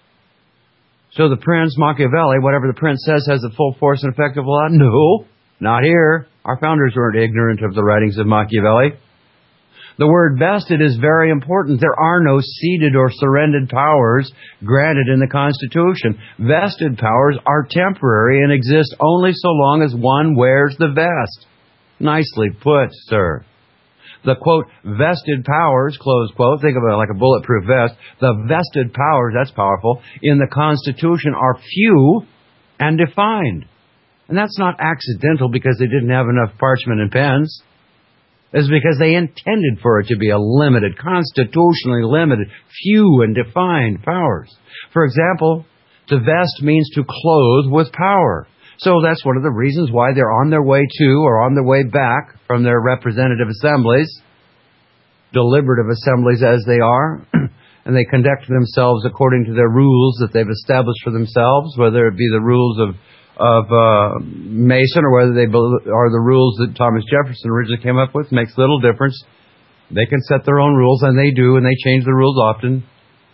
So the Prince, Machiavelli, whatever the Prince says, has the full force and effect of law? No, not here. Our founders weren't ignorant of the writings of Machiavelli. The word vested is very important. There are no ceded or surrendered powers granted in the Constitution. Vested powers are temporary and exist only so long as one wears the vest. Nicely put, sir. The, quote, vested powers, close quote, think of it like a bulletproof vest. The vested powers, that's powerful, in the Constitution are few and defined. And that's not accidental because they didn't have enough parchment and pens. It's because they intended for it to be a limited, constitutionally limited, few and defined powers. For example, to vest means to clothe with power. So that's one of the reasons why they're on their way to or on their way back from their representative assemblies, deliberative assemblies as they are, and they conduct themselves according to their rules that they've established for themselves, whether it be the rules of of uh, Mason or whether they are the rules that Thomas Jefferson originally came up with. Makes little difference. They can set their own rules, and they do, and they change the rules often.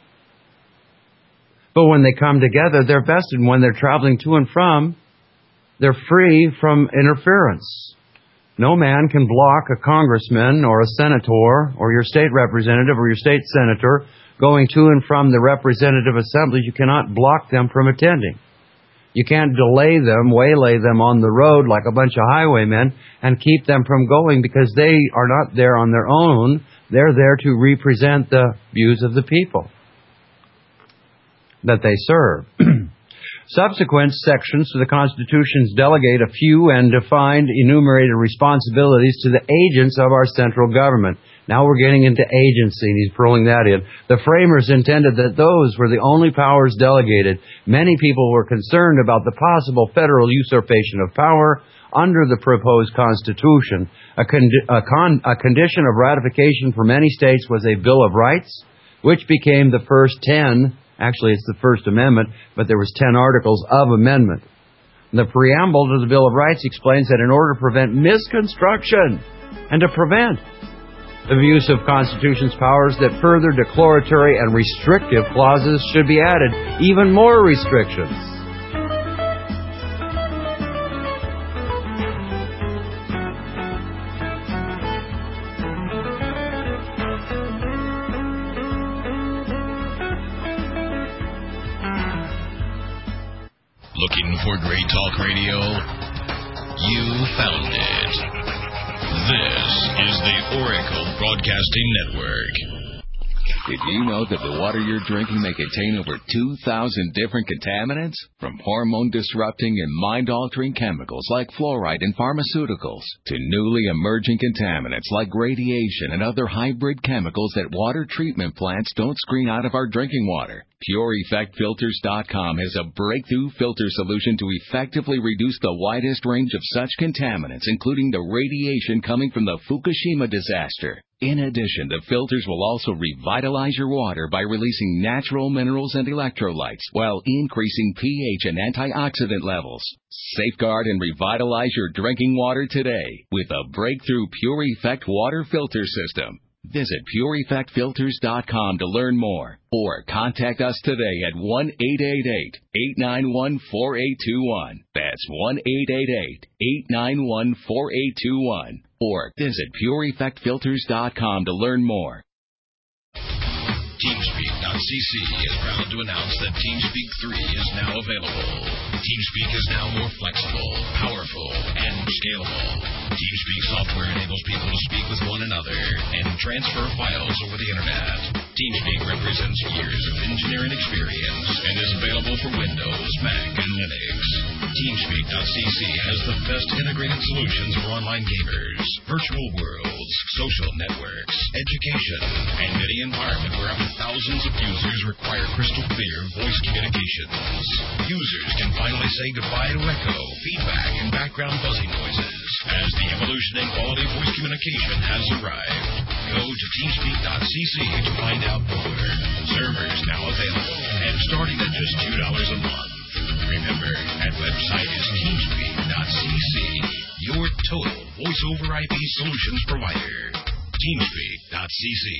But when they come together, they're vested. When they're traveling to and from, they're free from interference. No man can block a congressman or a senator or your state representative or your state senator going to and from the representative assemblies. You cannot block them from attending. You can't delay them, waylay them on the road like a bunch of highwaymen and keep them from going because they are not there on their own. They're there to represent the views of the people that they serve. Subsequent sections to the Constitutions delegate a few and defined enumerated responsibilities to the agents of our central government. Now we're getting into agency, and he's throwing that in. The framers intended that those were the only powers delegated. Many people were concerned about the possible federal usurpation of power under the proposed Constitution. A, con- a, con- a condition of ratification for many states was a Bill of Rights, which became the first ten. Actually, it's the First Amendment, but there was ten articles of amendment. The preamble to the Bill of Rights explains that in order to prevent misconstruction and to prevent the abuse of Constitution's powers, that further declaratory and restrictive clauses should be added, even more restrictions. Looking for great talk radio? You found it. This is the Oracle Broadcasting Network. Did you know that the water you're drinking may contain over two thousand different contaminants? From hormone-disrupting and mind-altering chemicals like fluoride in pharmaceuticals to newly emerging contaminants like radiation and other hybrid chemicals that water treatment plants don't screen out of our drinking water. Pure Effect Filters dot com has a breakthrough filter solution to effectively reduce the widest range of such contaminants, including the radiation coming from the Fukushima disaster. In addition, the filters will also revitalize your water by releasing natural minerals and electrolytes while increasing pH and antioxidant levels. Safeguard and revitalize your drinking water today with a breakthrough Pure Effect water filter system. Visit Pure Effect Filters dot com to learn more or contact us today at one eight eight eight, eight nine one, four eight two one. That's one eight eight eight, eight nine one, four eight two one. Or visit Pure Effect Filters dot com to learn more. TeamSpeak dot c c is proud to announce that TeamSpeak three is now available. TeamSpeak is now more flexible, powerful, and scalable. TeamSpeak software enables people to speak with one another and transfer files over the Internet. TeamSpeak represents years of engineering experience and is available for Windows, Mac, and Linux. TeamSpeak dot c c has the best integrated solutions for online gamers, virtual worlds, social networks, education, and any environment where up to thousands of users require crystal clear voice communications. Users can finally say goodbye to echo, feedback, and background buzzing noises as the evolution in quality voice communication has arrived. Go to TeamSpeak dot c c to find out more. Servers now available and starting at just two dollars a month. Remember, that website is TeamSpeak dot c c, your total voice over I P solutions provider. TeamSpeak dot c c.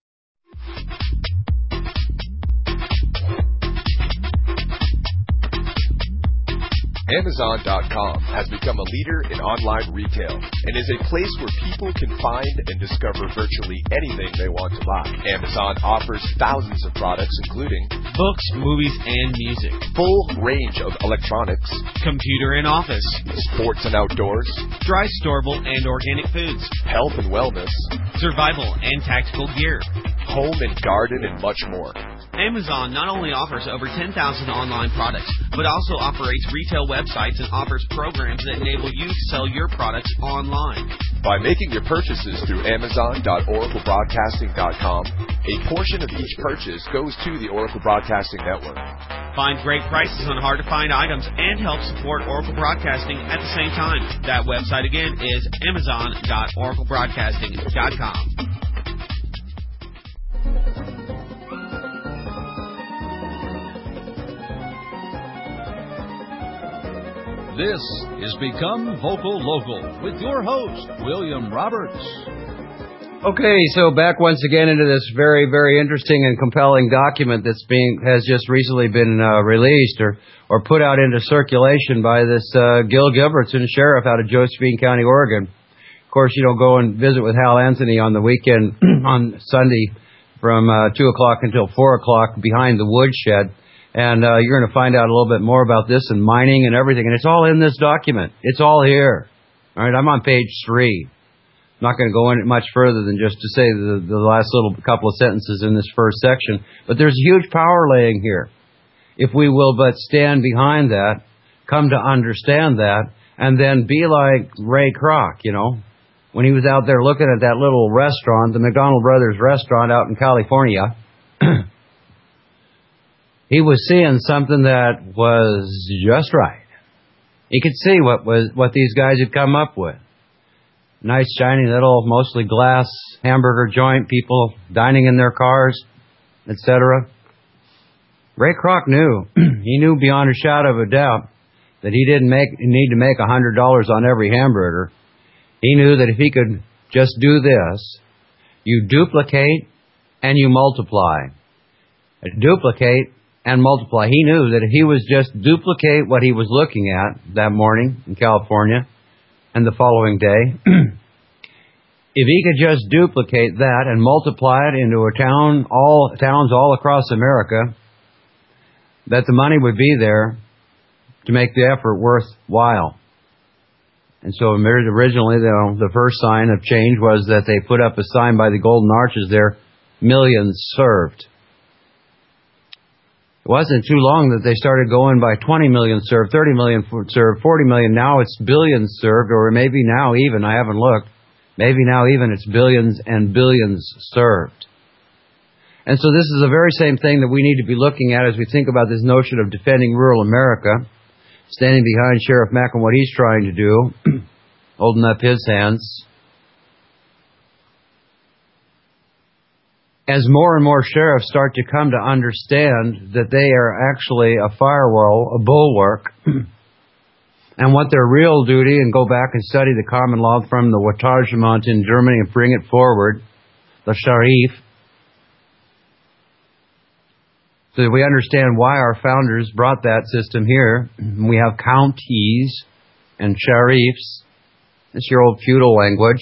Amazon dot com has become a leader in online retail and is a place where people can find and discover virtually anything they want to buy. Amazon offers thousands of products including books, movies, and music, full range of electronics, computer and office, sports and outdoors, dry, storable, and organic foods, health and wellness, survival and tactical gear, home and garden, and much more. Amazon not only offers over ten thousand online products, but also operates retail websites and offers programs that enable you to sell your products online. By making your purchases through Amazon dot Oracle Broadcasting dot com, a portion of each purchase goes to the Oracle Broadcasting Network. Find great prices on hard-to-find items and help support Oracle Broadcasting at the same time. That website again is Amazon dot Oracle Broadcasting dot com. This is Become Vocal Local with your host, William Roberts. Okay, so back once again into this very, very interesting and compelling document that's being has just recently been uh, released or, or put out into circulation by this uh, Gil Gilbertson, sheriff out of Josephine County, Oregon. course, you know, go and visit with Hal Anthony on the weekend on Sunday from uh, two o'clock until four o'clock behind the woodshed. And uh, you're going to find out a little bit more about this and mining and everything. And it's all in this document. It's all here. All right, I'm on page three. I'm not going to go in it much further than just to say the, the last little couple of sentences in this first section. But there's huge power laying here. If we will but stand behind that, come to understand that, and then be like Ray Kroc, you know, when he was out there looking at that little restaurant, the McDonald Brothers restaurant out in California. He was seeing something that was just right. He could see what was what these guys had come up with. Nice, shiny little, mostly glass hamburger joint, people dining in their cars, et cetera. Ray Kroc knew. He knew beyond a shadow of a doubt that he didn't make need to make one hundred dollars on every hamburger. He knew that if he could just do this, you duplicate and you multiply. Duplicate and multiply. He knew that if he was just duplicate what he was looking at that morning in California and the following day, if he could just duplicate that and multiply it into a town, all towns all across America, that the money would be there to make the effort worthwhile. And so originally the, the first sign of change was that they put up a sign by the Golden Arches there, millions served. It wasn't too long that they started going by twenty million served, thirty million served, forty million. Now it's billions served, or maybe now even, I haven't looked, maybe now even it's billions and billions served. And so this is the very same thing that we need to be looking at as we think about this notion of defending rural America, standing behind Sheriff Mack and what he's trying to do, holding up his hands. As more and more sheriffs start to come to understand that they are actually a firewall, a bulwark, and what their real duty, and go back and study the common law from the Wattagement in Germany and bring it forward, the Sharif, so that we understand why our founders brought that system here. We have counties and Sharifs. It's your old feudal language.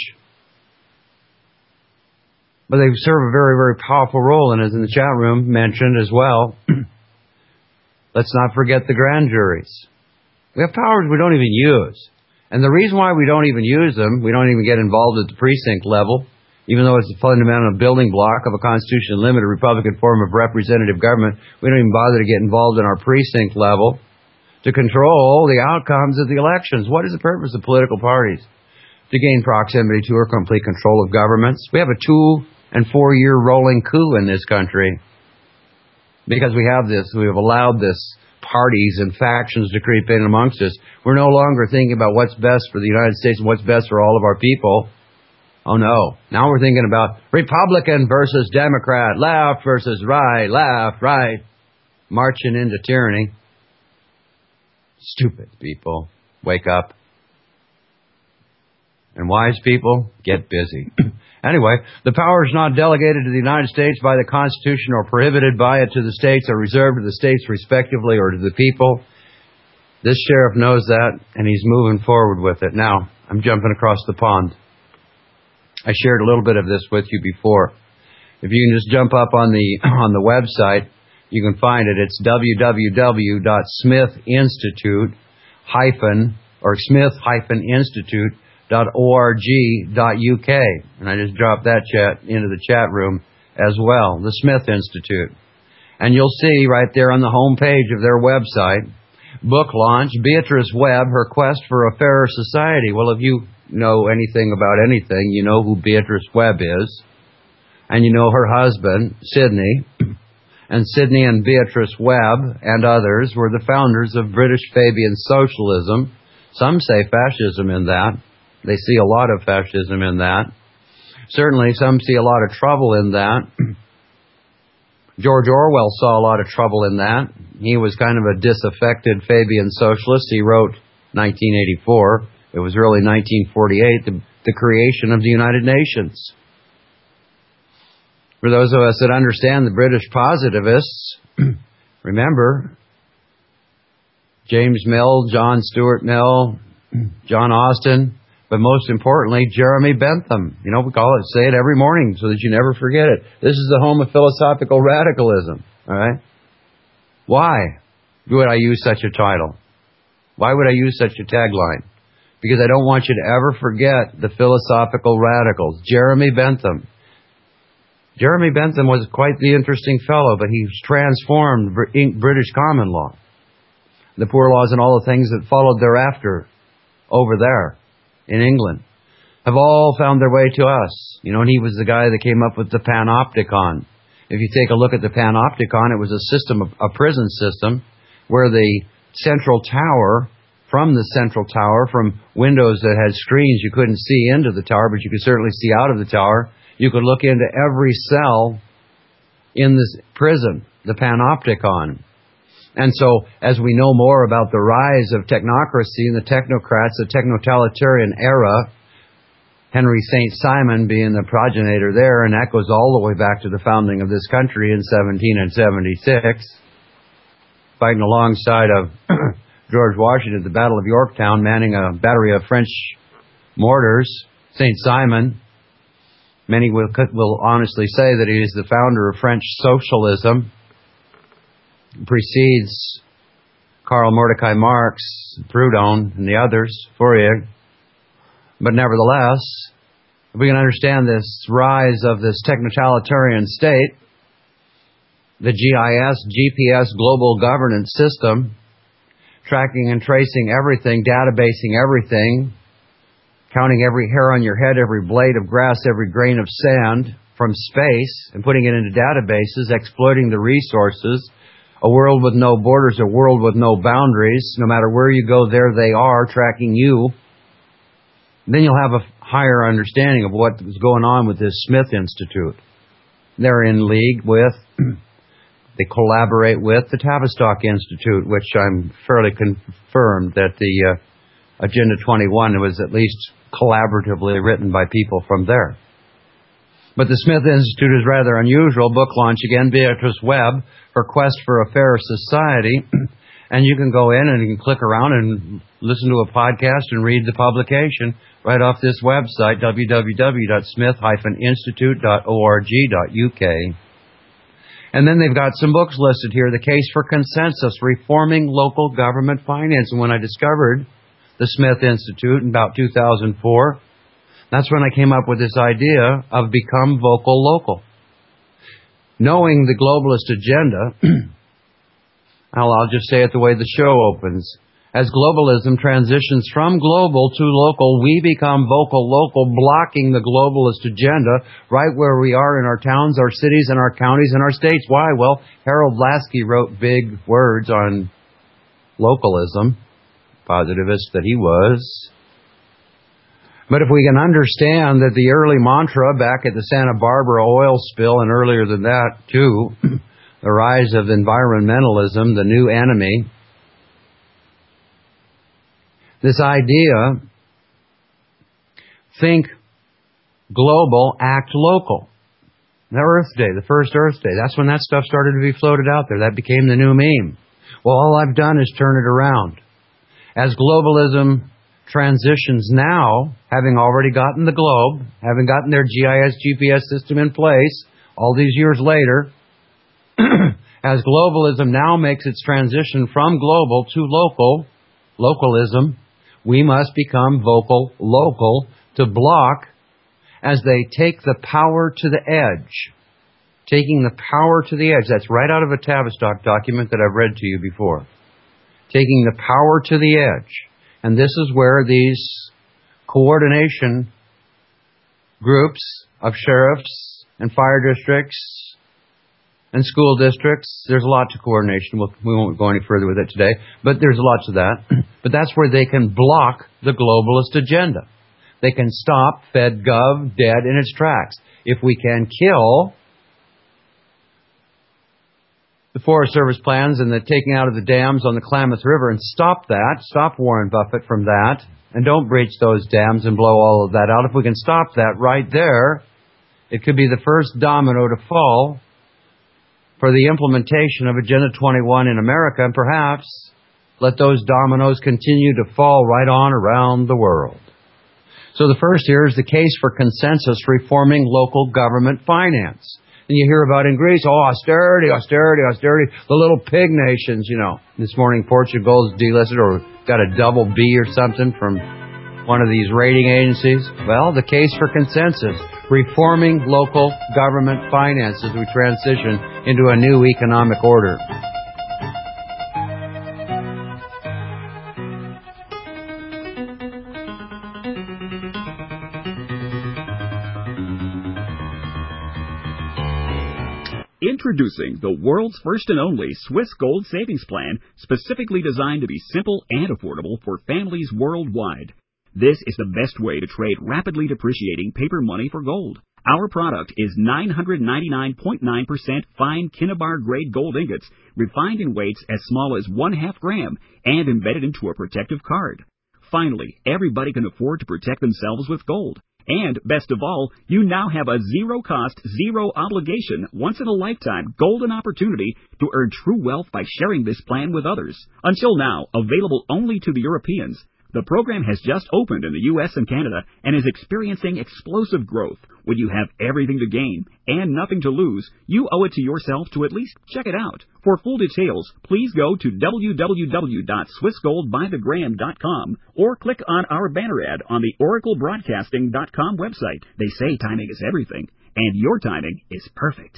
But they serve a very, very powerful role, and as in the chat room mentioned as well, let's not forget the grand juries. We have powers we don't even use. And the reason why we don't even use them, we don't even get involved at the precinct level, even though it's a fundamental building block of a constitutionally limited Republican form of representative government, we don't even bother to get involved in our precinct level to control the outcomes of the elections. What is the purpose of political parties? To gain proximity to or complete control of governments. We have a two and four year rolling coup in this country because we have this, we have allowed this parties and factions to creep in amongst us. We're no longer thinking about what's best for the United States and what's best for all of our people. Oh no. Now we're thinking about Republican versus Democrat, left versus right, left, right, marching into tyranny. Stupid people, wake up. And wise people, get busy. Anyway, the power is not delegated to the United States by the Constitution or prohibited by it to the states or reserved to the states respectively or to the people. This sheriff knows that, and he's moving forward with it. Now, I'm jumping across the pond. I shared a little bit of this with you before. If you can just jump up on the on the website, you can find it. It's w w w dot smith institute hyphen or smith hyphen institute dot org dot u k, and I just dropped that chat into the chat room as well. The Smith Institute, and you'll see right there on the home page of their website, book launch, Beatrice Webb, her quest for a fairer society. Well, if you know anything about anything, you know who Beatrice Webb is, and you know her husband, Sidney. And Sidney and Beatrice Webb and others were the founders of British Fabian socialism. Some say fascism in that. They see a lot of fascism in that. Certainly some see a lot of trouble in that. George Orwell saw a lot of trouble in that. He was kind of a disaffected Fabian socialist. He wrote nineteen eighty-four. It was really nineteen forty-eight, the, the creation of the United Nations. For those of us that understand the British positivists, remember James Mill, John Stuart Mill, John Austin, but most importantly, Jeremy Bentham. You know, we call it, say it every morning so that you never forget it. This is the home of philosophical radicalism. All right? Why would I use such a title? Why would I use such a tagline? Because I don't want you to ever forget the philosophical radicals. Jeremy Bentham. Jeremy Bentham was quite the interesting fellow, but he transformed British common law, the poor laws and all the things that followed thereafter over there in England have all found their way to us. You know, and he was the guy that came up with the panopticon. If you take a look at the panopticon, it was a system, a prison system, where the central tower, from the central tower, from windows that had screens, you couldn't see into the tower, but you could certainly see out of the tower. You could look into every cell in this prison, the panopticon. And so, as we know more about the rise of technocracy and the technocrats, the techno-totalitarian era, Henry Saint Simon being the progenitor there, and that goes all the way back to the founding of this country in seventeen seventy-six, fighting alongside of George Washington at the Battle of Yorktown, manning a battery of French mortars. Saint Simon, many will, will honestly say that he is the founder of French socialism. Precedes Karl Mordecai Marx, Proudhon, and the others, Fourier. But nevertheless, if we can understand this rise of this techno-totalitarian state, the G I S, G P S global governance system, tracking and tracing everything, databasing everything, counting every hair on your head, every blade of grass, every grain of sand from space, and putting it into databases, exploiting the resources, a world with no borders, a world with no boundaries. No matter where you go, there they are, tracking you. Then you'll have a higher understanding of what is going on with this Smith Institute. They're in league with, they collaborate with the Tavistock Institute, which I'm fairly confirmed that the uh, Agenda twenty-one was at least collaboratively written by people from there. But the Smith Institute is rather unusual. Book launch again, Beatrice Webb, her Quest for a Fair Society. And you can go in and you can click around and listen to a podcast and read the publication right off this website, w w w dot smith dash institute dot org dot u k. And then they've got some books listed here. The Case for Consensus, Reforming Local Government Finance. And when I discovered the Smith Institute in about two thousand four, that's when I came up with this idea of become vocal local. Knowing the globalist agenda, I'll just say it the way the show opens. As globalism transitions from global to local, we become vocal local, blocking the globalist agenda right where we are in our towns, our cities, and our counties, and our states. Why? Well, Harold Lasky wrote big words on localism, positivist that he was. But if we can understand that the early mantra back at the Santa Barbara oil spill, and earlier than that too, the rise of environmentalism, the new enemy, this idea, think global, act local. The Earth Day, the first Earth Day, that's when that stuff started to be floated out there. That became the new meme. Well, all I've done is turn it around. As globalism transitions now, having already gotten the globe, having gotten their G I S G P S system in place, all these years later, as globalism now makes its transition from global to local, localism, we must become vocal local to block as they take the power to the edge. Taking the power to the edge. That's right out of a Tavistock document that I've read to you before. Taking the power to the edge. And this is where these coordination groups of sheriffs and fire districts and school districts, there's a lot to coordination. We'll, we won't go any further with it today, but there's lots of that. But that's where they can block the globalist agenda. They can stop FedGov dead in its tracks. If we can kill the Forest Service plans and the taking out of the dams on the Klamath River and stop that, stop Warren Buffett from that, and don't breach those dams and blow all of that out. If we can stop that right there, it could be the first domino to fall for the implementation of Agenda twenty-one in America, and perhaps let those dominoes continue to fall right on around the world. So the first here is the case for consensus reforming local government finance. And you hear about in Greece, oh, austerity, austerity, austerity, the little pig nations, you know. This morning Portugal's delisted or got a double B or something from one of these rating agencies. Well, the case for consensus, reforming local government finance as we transition into a new economic order. Introducing the world's first and only Swiss Gold Savings Plan, specifically designed to be simple and affordable for families worldwide. This is the best way to trade rapidly depreciating paper money for gold. Our product is nine hundred ninety-nine point nine percent fine Kinnabar grade gold ingots, refined in weights as small as one half gram and embedded into a protective card. Finally, everybody can afford to protect themselves with gold. And, best of all, you now have a zero-cost, zero-obligation, once-in-a-lifetime golden opportunity to earn true wealth by sharing this plan with others. Until now, available only to the Europeans, the program has just opened in the U S and Canada and is experiencing explosive growth. When you have everything to gain and nothing to lose, you owe it to yourself to at least check it out. For full details, please go to w w w dot swiss gold by the gram dot com or click on our banner ad on the oracle broadcasting dot com website. They say timing is everything, and your timing is perfect.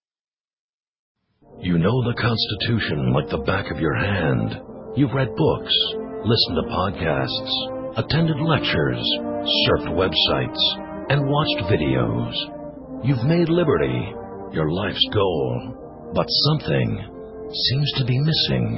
You know the Constitution like the back of your hand. You've read books, listened to podcasts, attended lectures, surfed websites, and watched videos. You've made liberty your life's goal, but something seems to be missing.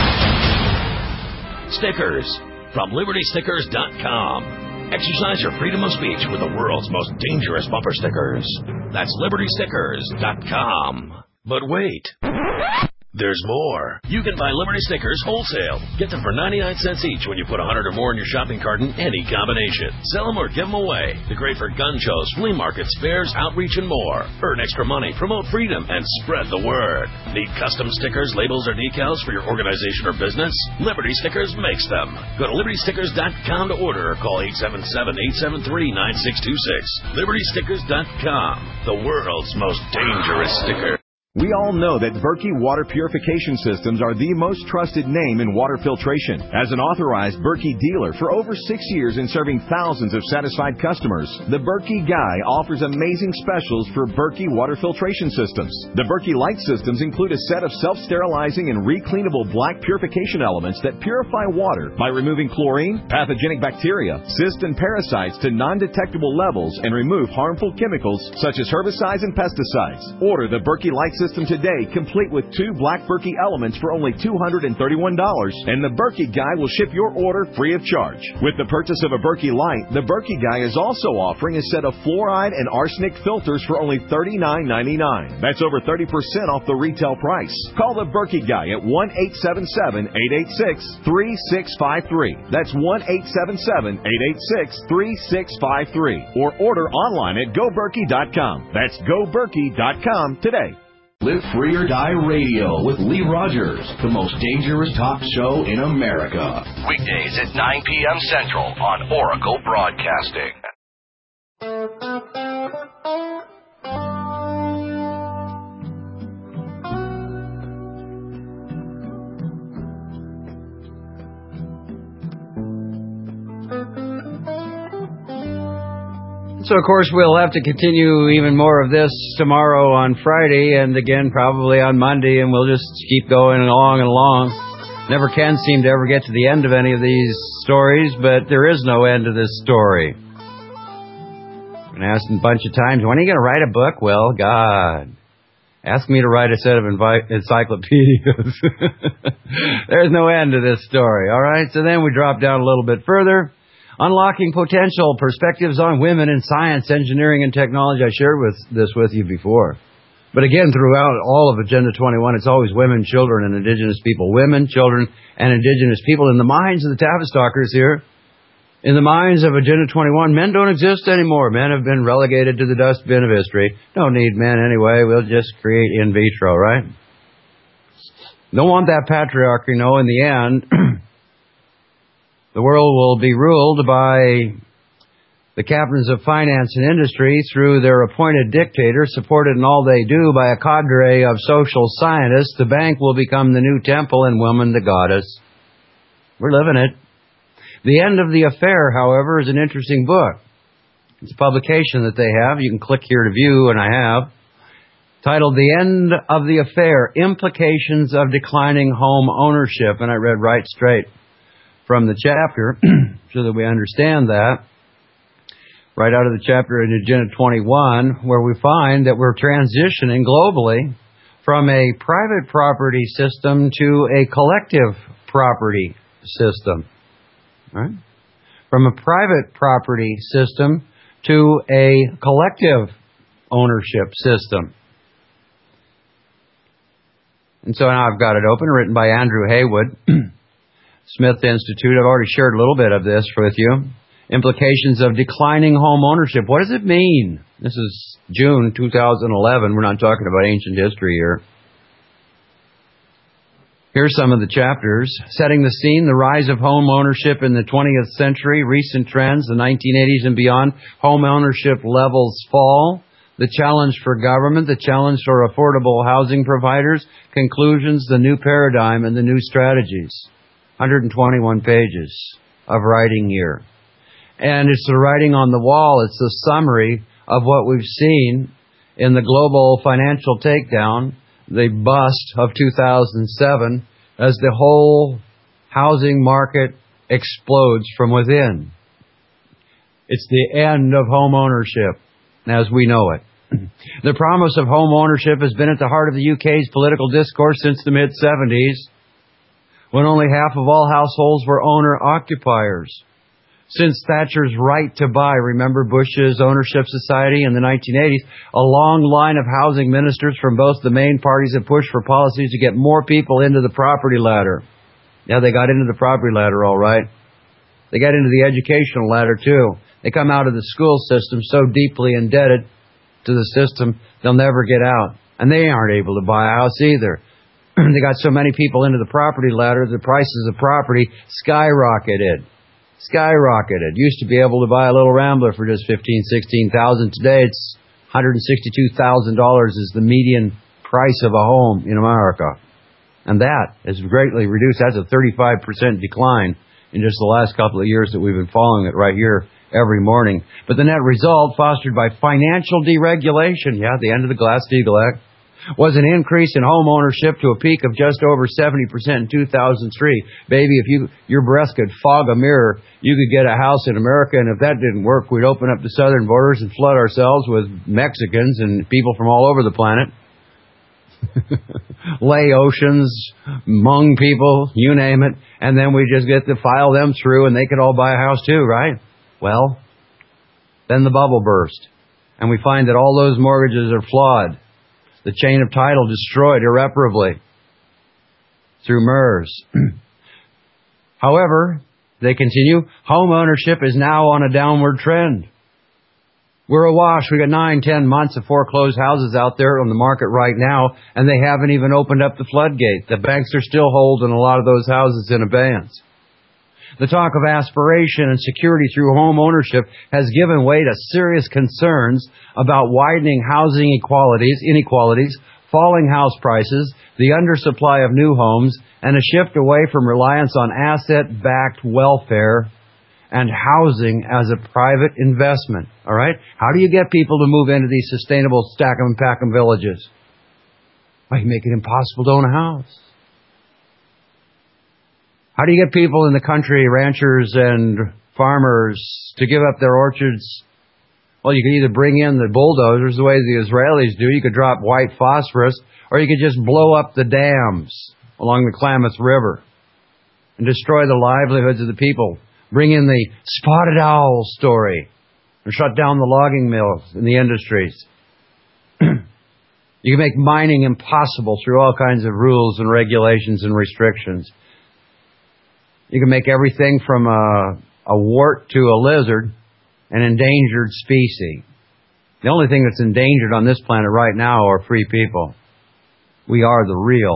Stickers from liberty stickers dot com. Exercise your freedom of speech with the world's most dangerous bumper stickers. That's liberty stickers dot com. But wait. There's more. You can buy Liberty stickers wholesale. Get them for ninety-nine cents each when you put one hundred or more in your shopping cart in any combination. Sell them or give them away. They're great for gun shows, flea markets, fairs, outreach, and more. Earn extra money, promote freedom, and spread the word. Need custom stickers, labels, or decals for your organization or business? Liberty Stickers makes them. Go to liberty stickers dot com to order or call eight seven seven, eight seven three, nine six two six. liberty stickers dot com, the world's most dangerous sticker. We all know that Berkey Water Purification Systems are the most trusted name in water filtration. As an authorized Berkey dealer for over six years and serving thousands of satisfied customers, the Berkey Guy offers amazing specials for Berkey Water Filtration Systems. The Berkey Light Systems include a set of self-sterilizing and recleanable black purification elements that purify water by removing chlorine, pathogenic bacteria, cysts, and parasites to non-detectable levels and remove harmful chemicals such as herbicides and pesticides. Order the Berkey Light System today, complete with two black Berkey elements for only two hundred thirty-one dollars, and the Berkey Guy will ship your order free of charge. With the purchase of a Berkey Light, the Berkey Guy is also offering a set of fluoride and arsenic filters for only thirty-nine ninety-nine. That's over thirty percent off the retail price. Call the Berkey Guy at one eight seven seven, eight eight six, three six five three. That's one eight seven seven, eight eight six, three six five three. Or order online at go berkey dot com. That's go berkey dot com today. Live Free or Die Radio with Lee Rogers, the most dangerous talk show in America. Weekdays at nine p.m. Central on Oracle Broadcasting. So, of course, we'll have to continue even more of this tomorrow on Friday and again probably on Monday, and we'll just keep going along and along. Never can seem to ever get to the end of any of these stories, but there is no end to this story. I've been asked a bunch of times, when are you going to write a book? Well, God, ask me to write a set of envi- encyclopedias. There's no end to this story, all right? So then we drop down a little bit further. Unlocking potential, perspectives on women in science, engineering, and technology. I shared with this with you before. But again, throughout all of Agenda twenty-one, it's always women, children, and indigenous people. Women, children, and indigenous people. In the minds of the Tavistockers here, in the minds of Agenda twenty-one, men don't exist anymore. Men have been relegated to the dustbin of history. Don't need men anyway. We'll just create in vitro, right? Don't want that patriarchy, no, in the end. The world will be ruled by The captains of finance and industry, through their appointed dictator, supported in all they do by a cadre of social scientists, the bank will become the new temple and woman the goddess. We're living it. The End of the Affair, however, is an interesting book. It's a publication that they have. You can click here to view, and I have. Titled The End of the Affair, Implications of Declining Home Ownership. And I read right straight from the chapter so that we understand that. Right out of the chapter in Agenda twenty-one, where we find that we're transitioning globally from a private property system to a collective property system. Right? From a private property system to a collective ownership system. And so now I've got it open, written by Andrew Haywood, Smith Institute. I've already shared a little bit of this with you. Implications of declining home ownership. What does it mean? This is June two thousand eleven. We're not talking about ancient history here. Here's some of the chapters. Setting the scene, the rise of home ownership in the twentieth century, recent trends, the nineteen eighties and beyond, home ownership levels fall, the challenge for government, the challenge for affordable housing providers, conclusions, the new paradigm, and the new strategies. one hundred twenty-one pages of writing here. And it's the writing on the wall. It's the summary of what we've seen in the global financial takedown, the bust of two thousand seven, as the whole housing market explodes from within. It's the end of home ownership as we know it. The promise of home ownership has been at the heart of the U K's political discourse since the mid seventies, when only half of all households were owner-occupiers. Since Thatcher's right to buy, remember Bush's ownership society in the nineteen eighties, a long line of housing ministers from both the main parties have pushed for policies to get more people into the property ladder. Yeah, they got into the property ladder all right. They got into the educational ladder too. They come out of the school system so deeply indebted to the system, they'll never get out. And they aren't able to buy a house either. They got so many people into the property ladder, the prices of property skyrocketed. Skyrocketed. Used to be able to buy a little Rambler for just fifteen, sixteen thousand. Today it's one hundred sixty-two thousand dollars is the median price of a home in America. And that is greatly reduced. That's a thirty-five percent decline in just the last couple of years that we've been following it right here every morning. But the net result, fostered by financial deregulation, yeah, the end of the Glass-Steagall Act, was an increase in home ownership to a peak of just over seventy percent in two thousand three. Baby, if you your breath could fog a mirror, you could get a house in America, and if that didn't work, we'd open up the southern borders and flood ourselves with Mexicans and people from all over the planet. Laotians, Hmong people, you name it, and then we just get to file them through, and they could all buy a house too, right? Well, then the bubble burst, and we find that all those mortgages are flawed. The chain of title destroyed irreparably through MERS. However, they continue, home ownership is now on a downward trend. We're awash. We got nine, ten months of foreclosed houses out there on the market right now, and they haven't even opened up the floodgate. The banks are still holding a lot of those houses in abeyance. The talk of aspiration and security through home ownership has given way to serious concerns about widening housing inequalities, inequalities, falling house prices, the undersupply of new homes, and a shift away from reliance on asset-backed welfare and housing as a private investment. All right? How do you get people to move into these sustainable stack 'em and pack 'em villages? Well, you make it impossible to own a house. How do you get people in the country, ranchers and farmers, to give up their orchards? Well, you could either bring in the bulldozers the way the Israelis do. You could drop white phosphorus, or you could just blow up the dams along the Klamath River and destroy the livelihoods of the people. Bring in the spotted owl story and shut down the logging mills and the industries. You can make mining impossible through all kinds of rules and regulations and restrictions. You can make everything from a, a wart to a lizard an endangered species. The only thing that's endangered on this planet right now are free people. We are the real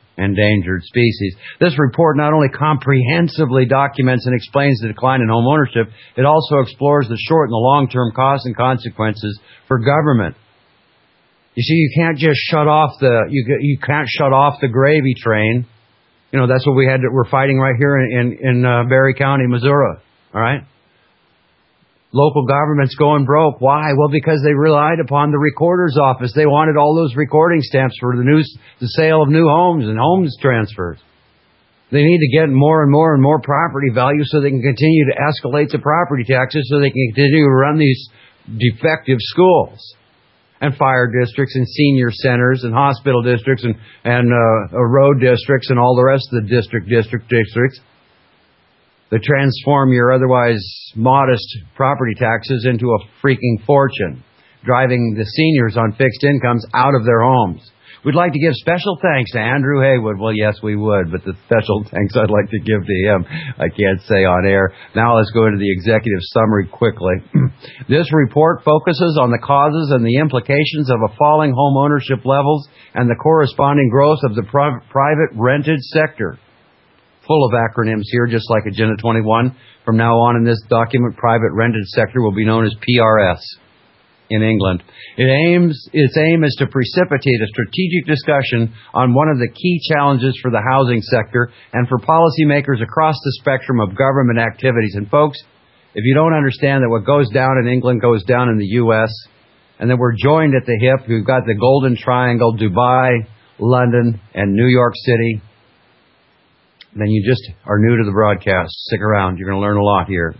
endangered species. This report not only comprehensively documents and explains the decline in home ownership, it also explores the short and the long-term costs and consequences for government. You see, you can't just shut off the you you can't shut off the gravy train. You know, that's what we had. To, we're fighting right here in in, in uh, Barry County, Missouri. All right. Local government's going broke. Why? Well, because they relied upon the recorder's office. They wanted all those recording stamps for the new the sale of new homes and homes transfers. They need to get more and more and more property value so they can continue to escalate the property taxes so they can continue to run these defective schools and fire districts and senior centers and hospital districts and, and uh, road districts and all the rest of the district district districts. They transform your otherwise modest property taxes into a freaking fortune, driving the seniors on fixed incomes out of their homes. We'd like to give special thanks to Andrew Haywood. Well, yes, we would, but the special thanks I'd like to give to him, I can't say on air. Now let's go into the executive summary quickly. This report focuses on the causes and the implications of a falling home ownership levels and the corresponding growth of the pri- private rented sector. Full of acronyms here, just like Agenda twenty-one. From now on in this document, private rented sector will be known as P R S in England. It aims, its aim is to precipitate a strategic discussion on one of the key challenges for the housing sector and for policymakers across the spectrum of government activities. And folks, if you don't understand that what goes down in England goes down in the U S, and that we're joined at the hip, we've got the Golden Triangle, Dubai, London, and New York City, then you just are new to the broadcast. Stick around. You're going to learn a lot here.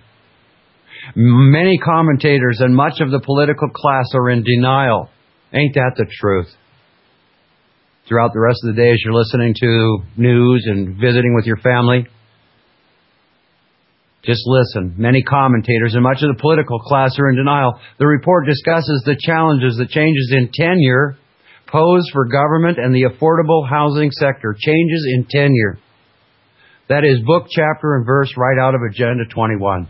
Many commentators and much of the political class are in denial. Ain't that the truth? Throughout the rest of the day as you're listening to news and visiting with your family, just listen. Many commentators and much of the political class are in denial. The report discusses the challenges that changes in tenure pose for government and the affordable housing sector. Changes in tenure. That is book, chapter, and verse right out of Agenda twenty-one.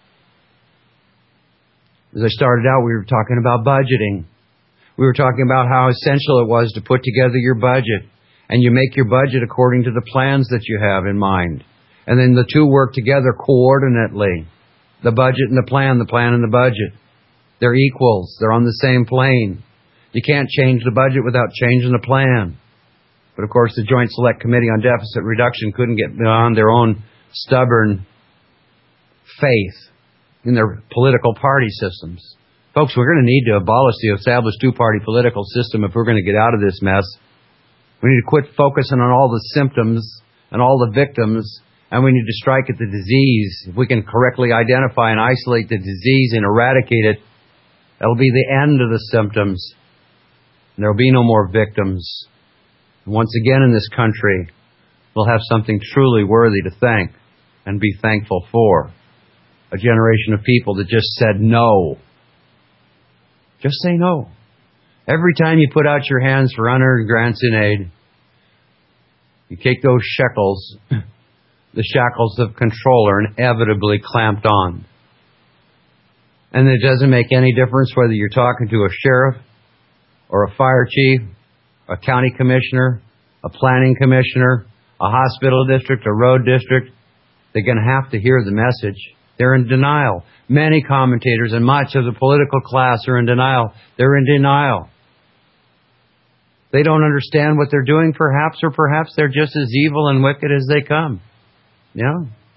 As I started out, we were talking about budgeting. We were talking about how essential it was to put together your budget. And you make your budget according to the plans that you have in mind. And then the two work together coordinately. The budget and the plan, the plan and the budget. They're equals. They're on the same plane. You can't change the budget without changing the plan. But of course, the Joint Select Committee on Deficit Reduction couldn't get beyond their own stubborn faith in their political party systems. Folks, we're going to need to abolish the established two-party political system if we're going to get out of this mess. We need to quit focusing on all the symptoms and all the victims, and we need to strike at the disease. If we can correctly identify and isolate the disease and eradicate it, that'll be the end of the symptoms. And there'll be no more victims. Once again in this country, we'll have something truly worthy to thank and be thankful for. A generation of people that just said no. Just say no. Every time you put out your hands for unearned grants in aid, you take those shekels, the shackles of control are inevitably clamped on. And it doesn't make any difference whether you're talking to a sheriff or a fire chief, a county commissioner, a planning commissioner, a hospital district, a road district. They're going to have to hear the message. They're in denial. Many commentators and much of the political class are in denial. They're in denial. They don't understand what they're doing, perhaps, or perhaps they're just as evil and wicked as they come. Yeah.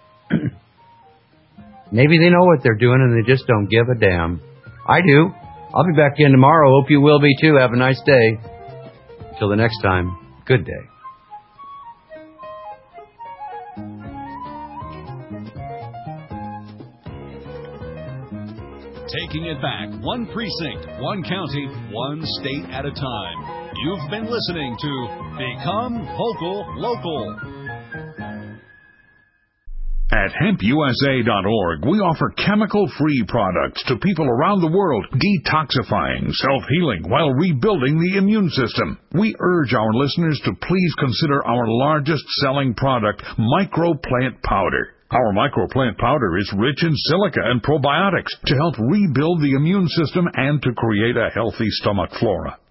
Maybe they know what they're doing and they just don't give a damn. I do. I'll be back in tomorrow. Hope you will be too. Have a nice day. Till the next time, good day. Taking it back, one precinct, one county, one state at a time. You've been listening to Become Vocal Local. At hemp U S A dot org, we offer chemical-free products to people around the world, detoxifying, self-healing, while rebuilding the immune system. We urge our listeners to please consider our largest-selling product, Microplant Powder. Our Microplant Powder is rich in silica and probiotics to help rebuild the immune system and to create a healthy stomach flora.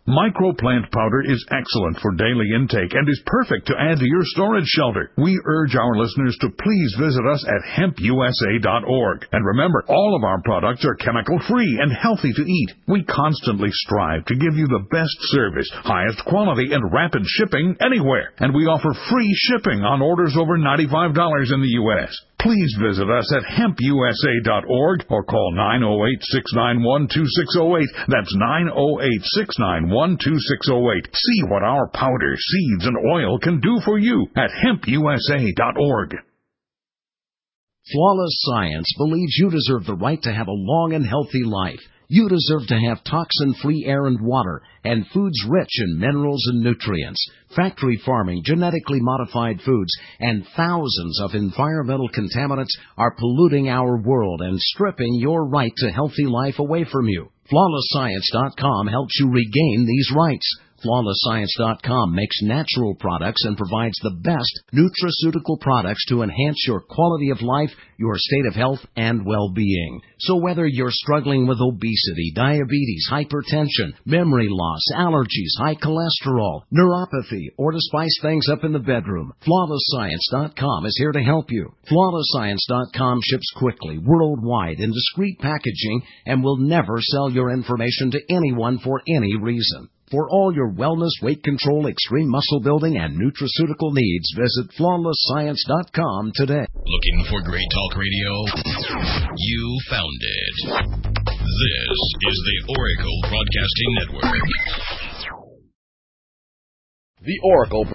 Microplant powder is excellent for daily intake and is perfect to add to your storage shelter. We urge our listeners to please visit us at hemp u s a dot org. And remember, all of our products are chemical-free and healthy to eat. We constantly strive to give you the best service, highest quality, and rapid shipping anywhere. And we offer free shipping on orders over ninety-five dollars in the U S Please visit us at hemp u s a dot org or call nine oh eight, six nine one, two six oh eight. That's nine oh eight, six nine one, two six oh eight. See what our powder, seeds, and oil can do for you at hemp u s a dot org. Flawless Science believes you deserve the right to have a long and healthy life. You deserve to have toxin-free air and water, and foods rich in minerals and nutrients. Factory farming, genetically modified foods, and thousands of environmental contaminants are polluting our world and stripping your right to healthy life away from you. flawless science dot com helps you regain these rights. flawless science dot com makes natural products and provides the best nutraceutical products to enhance your quality of life, your state of health, and well-being. So whether you're struggling with obesity, diabetes, hypertension, memory loss, allergies, high cholesterol, neuropathy, or to spice things up in the bedroom, flawless science dot com is here to help you. flawless science dot com ships quickly, worldwide, in discreet packaging, and will never sell your information to anyone for any reason. For all your wellness, weight control, extreme muscle building, and nutraceutical needs, visit flawless science dot com today. Looking for great talk radio? You found it. This is the Oracle Broadcasting Network. The Oracle